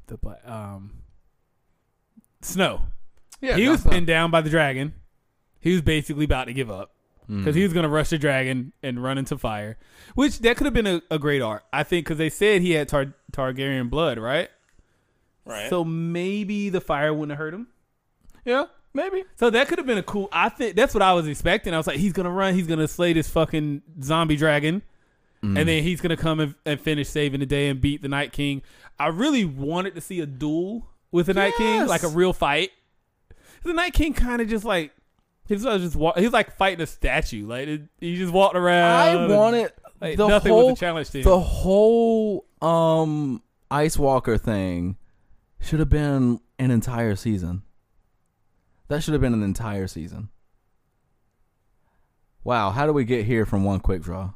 Speaker 2: Snow.
Speaker 4: Yeah,
Speaker 2: he was pinned down by the dragon. He was basically about to give up because he was going to rush the dragon and run into fire, which that could have been a great arc, I think, because they said he had Targaryen blood, right?
Speaker 4: Right.
Speaker 2: So maybe the fire wouldn't have hurt him.
Speaker 4: Yeah, maybe.
Speaker 2: So that could have been I think that's what I was expecting. I was like, he's going to run. He's going to slay this fucking zombie dragon. And then he's going to come and finish saving the day and beat the Night King. I really wanted to see a duel with the Night King, like a real fight. The Night King kind of just like, he was like fighting a statue. Like he just walked around.
Speaker 4: I wanted
Speaker 2: like,
Speaker 4: the
Speaker 2: nothing
Speaker 4: whole
Speaker 2: was a challenge to him.
Speaker 4: the whole Ice Walker thing should have been an entire season. That should have been an entire season. Wow, how do we get here from one quick draw?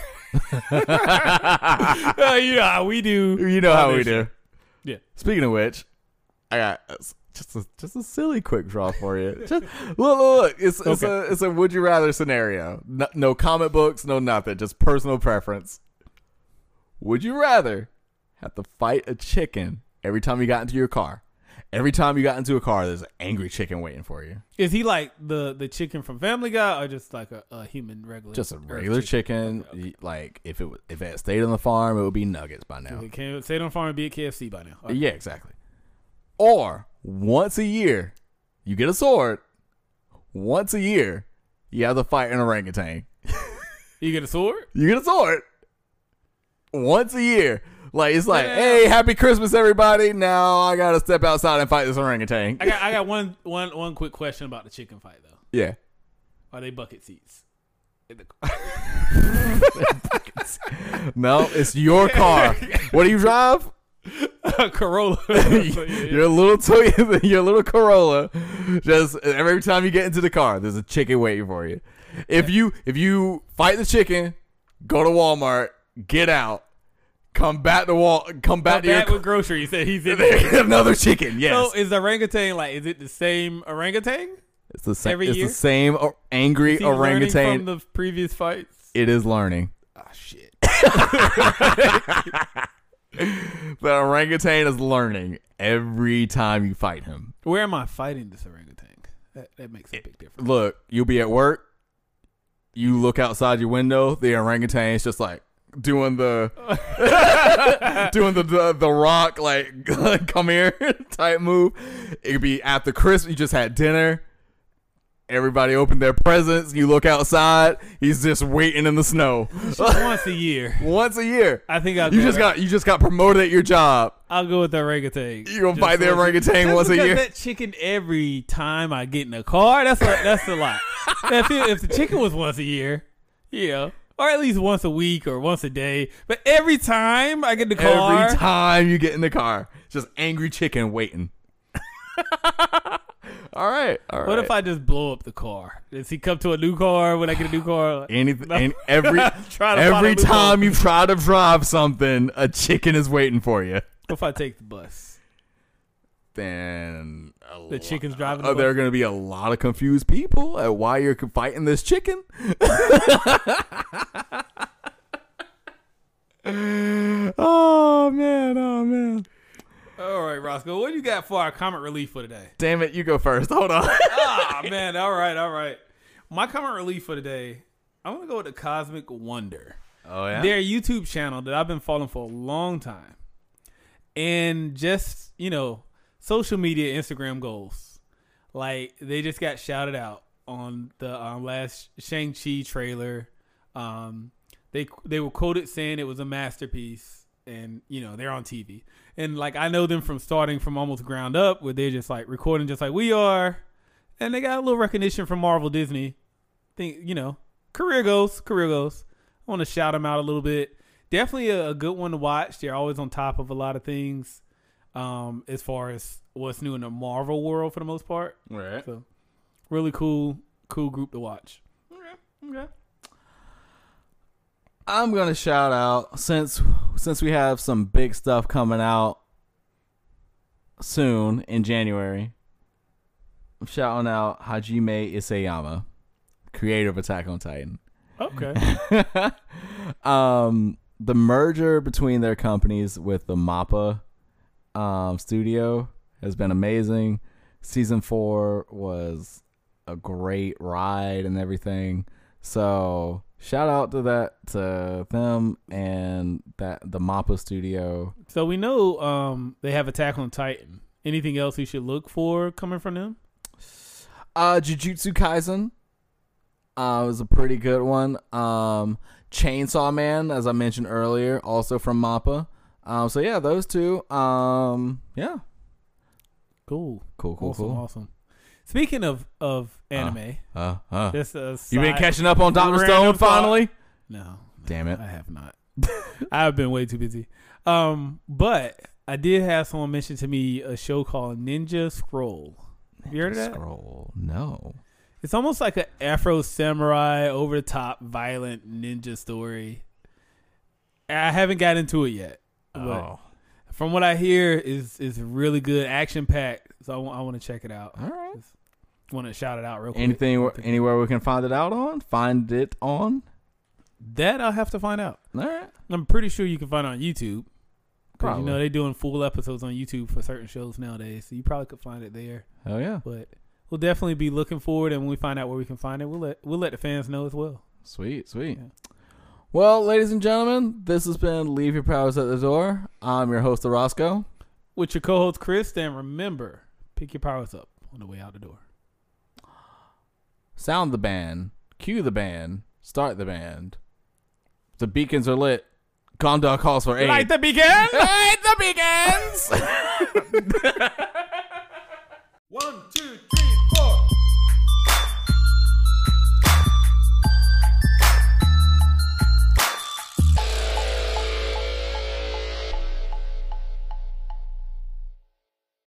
Speaker 2: Yeah, we do.
Speaker 4: You know how we do.
Speaker 2: Yeah.
Speaker 4: Speaking of which, I got just a silly quick draw for you. Just, look. It's a would you rather scenario. No comic books, no nothing. Just personal preference. Would you rather have to fight a chicken every time you got into your car? Every time you got into a car, there's an angry chicken waiting for you.
Speaker 2: Is he like the chicken from Family Guy or just like a human regular?
Speaker 4: Just a regular chicken. Okay. Like if it had stayed on the farm, it would be nuggets by now.
Speaker 2: If it can't stay on the farm and be at KFC by now. Okay.
Speaker 4: Yeah, exactly. Or once a year, you get a sword. Once a year, you have to fight an orangutan.
Speaker 2: You get a sword?
Speaker 4: You get a sword. Once a year. Like it's like, hey, happy Christmas, everybody. Now I gotta step outside and fight this orangutan.
Speaker 2: I got one quick question about the chicken fight though.
Speaker 4: Yeah.
Speaker 2: Are they bucket seats?
Speaker 4: No, it's your car. What do you drive?
Speaker 2: Corolla.
Speaker 4: Your little Corolla. Just every time you get into the car, there's a chicken waiting for you. If you fight the chicken, go to Walmart, get out. Come back to your
Speaker 2: with groceries. That he's in there.
Speaker 4: Another chicken. Yes.
Speaker 2: So is the orangutan like? Is it the same orangutan?
Speaker 4: It's the same.
Speaker 2: Every
Speaker 4: it's
Speaker 2: year?
Speaker 4: the same angry
Speaker 2: Is he
Speaker 4: orangutan
Speaker 2: learning from the previous fights.
Speaker 4: It is learning.
Speaker 2: Ah, shit.
Speaker 4: The orangutan is learning every time you fight him.
Speaker 2: Where am I fighting this orangutan? That makes a big difference.
Speaker 4: Look, you'll be at work. You look outside your window, the orangutan is just like doing the the rock, like come here type move. It could be after Christmas, you just had dinner. Everybody opened their presents. You look outside. He's just waiting in the snow.
Speaker 2: Just once a year.
Speaker 4: Once a year.
Speaker 2: I think I'll
Speaker 4: You just got promoted at your job.
Speaker 2: I'll go with the orangutan.
Speaker 4: You gonna fight the orangutan once a year?
Speaker 2: That chicken every time I get in a car. That's a lot. If the chicken was once a year, you know, or at least once a week or once a day, but every time I get in the car,
Speaker 4: Every time you get in the car, just angry chicken waiting. All right.
Speaker 2: What if I just blow up the car? Does he come to a new car when I get a new car?
Speaker 4: Every time you try to drive something, a chicken is waiting for you.
Speaker 2: What if I take the bus?
Speaker 4: Then
Speaker 2: The chicken's driving the bus?
Speaker 4: there are going to be a lot of confused people at why you're fighting this chicken. Oh man.
Speaker 2: All right, Roscoe, what do you got for our comic relief for today?
Speaker 4: Damn it, you go first. Hold on.
Speaker 2: Man, all right. My comic relief for today, I'm going to go with the Cosmic Wonder.
Speaker 4: Oh yeah.
Speaker 2: Their YouTube channel that I've been following for a long time. And just, you know, social media, Instagram goals. Like, they just got shouted out on the last Shang-Chi trailer. They were quoted saying it was a masterpiece. And, you know, they're on TV. And, like, I know them from starting from almost ground up, where they're just, like, recording just like we are. And they got a little recognition from Marvel Disney. You know, career goes. I want to shout them out a little bit. Definitely a good one to watch. They're always on top of a lot of things as far as what's new in the Marvel world for the most part.
Speaker 4: Right.
Speaker 2: So, really cool group to watch.
Speaker 4: Okay. I'm gonna shout out since we have some big stuff coming out soon in January. I'm shouting out Hajime Isayama, creator of Attack on Titan.
Speaker 2: Okay.
Speaker 4: The merger between their companies with the MAPPA studio has been amazing. Season 4 was a great ride and everything. So shout out to them and the MAPPA studio.
Speaker 2: So we know they have Attack on Titan. Anything else we should look for coming from them?
Speaker 4: Jujutsu Kaisen was a pretty good one. Chainsaw Man, as I mentioned earlier, also from MAPPA. So yeah, those two. Yeah.
Speaker 2: Cool.
Speaker 4: Awesome.
Speaker 2: Speaking of anime, just
Speaker 4: you been catching up on Dr. Stone finally?
Speaker 2: No.
Speaker 4: Damn it.
Speaker 2: I have not. I've been way too busy. But I did have someone mention to me a show called Ninja Scroll. Have you heard of that?
Speaker 4: Scroll. No.
Speaker 2: It's almost like an Afro samurai, over the top, violent ninja story. I haven't got into it yet. But from what I hear, is really good, action packed. So I want to check it out.
Speaker 4: All right.
Speaker 2: Want to shout it out real quick.
Speaker 4: Anywhere we can find it on?
Speaker 2: That I'll have to find out.
Speaker 4: All right.
Speaker 2: I'm pretty sure you can find it on YouTube. Because, you
Speaker 4: Probably.
Speaker 2: know, they're doing full episodes on YouTube for certain shows nowadays. So you probably could find it there.
Speaker 4: Hell yeah.
Speaker 2: But we'll definitely be looking forward. And when we find out where we can find it, we'll let the fans know as well.
Speaker 4: Sweet.
Speaker 2: Yeah.
Speaker 4: Well, ladies and gentlemen, this has been Leave Your Powers at the Door. I'm your host, Roscoe.
Speaker 2: With your co-host, Chris. And remember, pick your powers up on the way out the door.
Speaker 4: Sound the band. Cue the band. Start the band. The beacons are lit. Gondor calls for aid.
Speaker 2: Light the beacon!
Speaker 4: Light the beacons!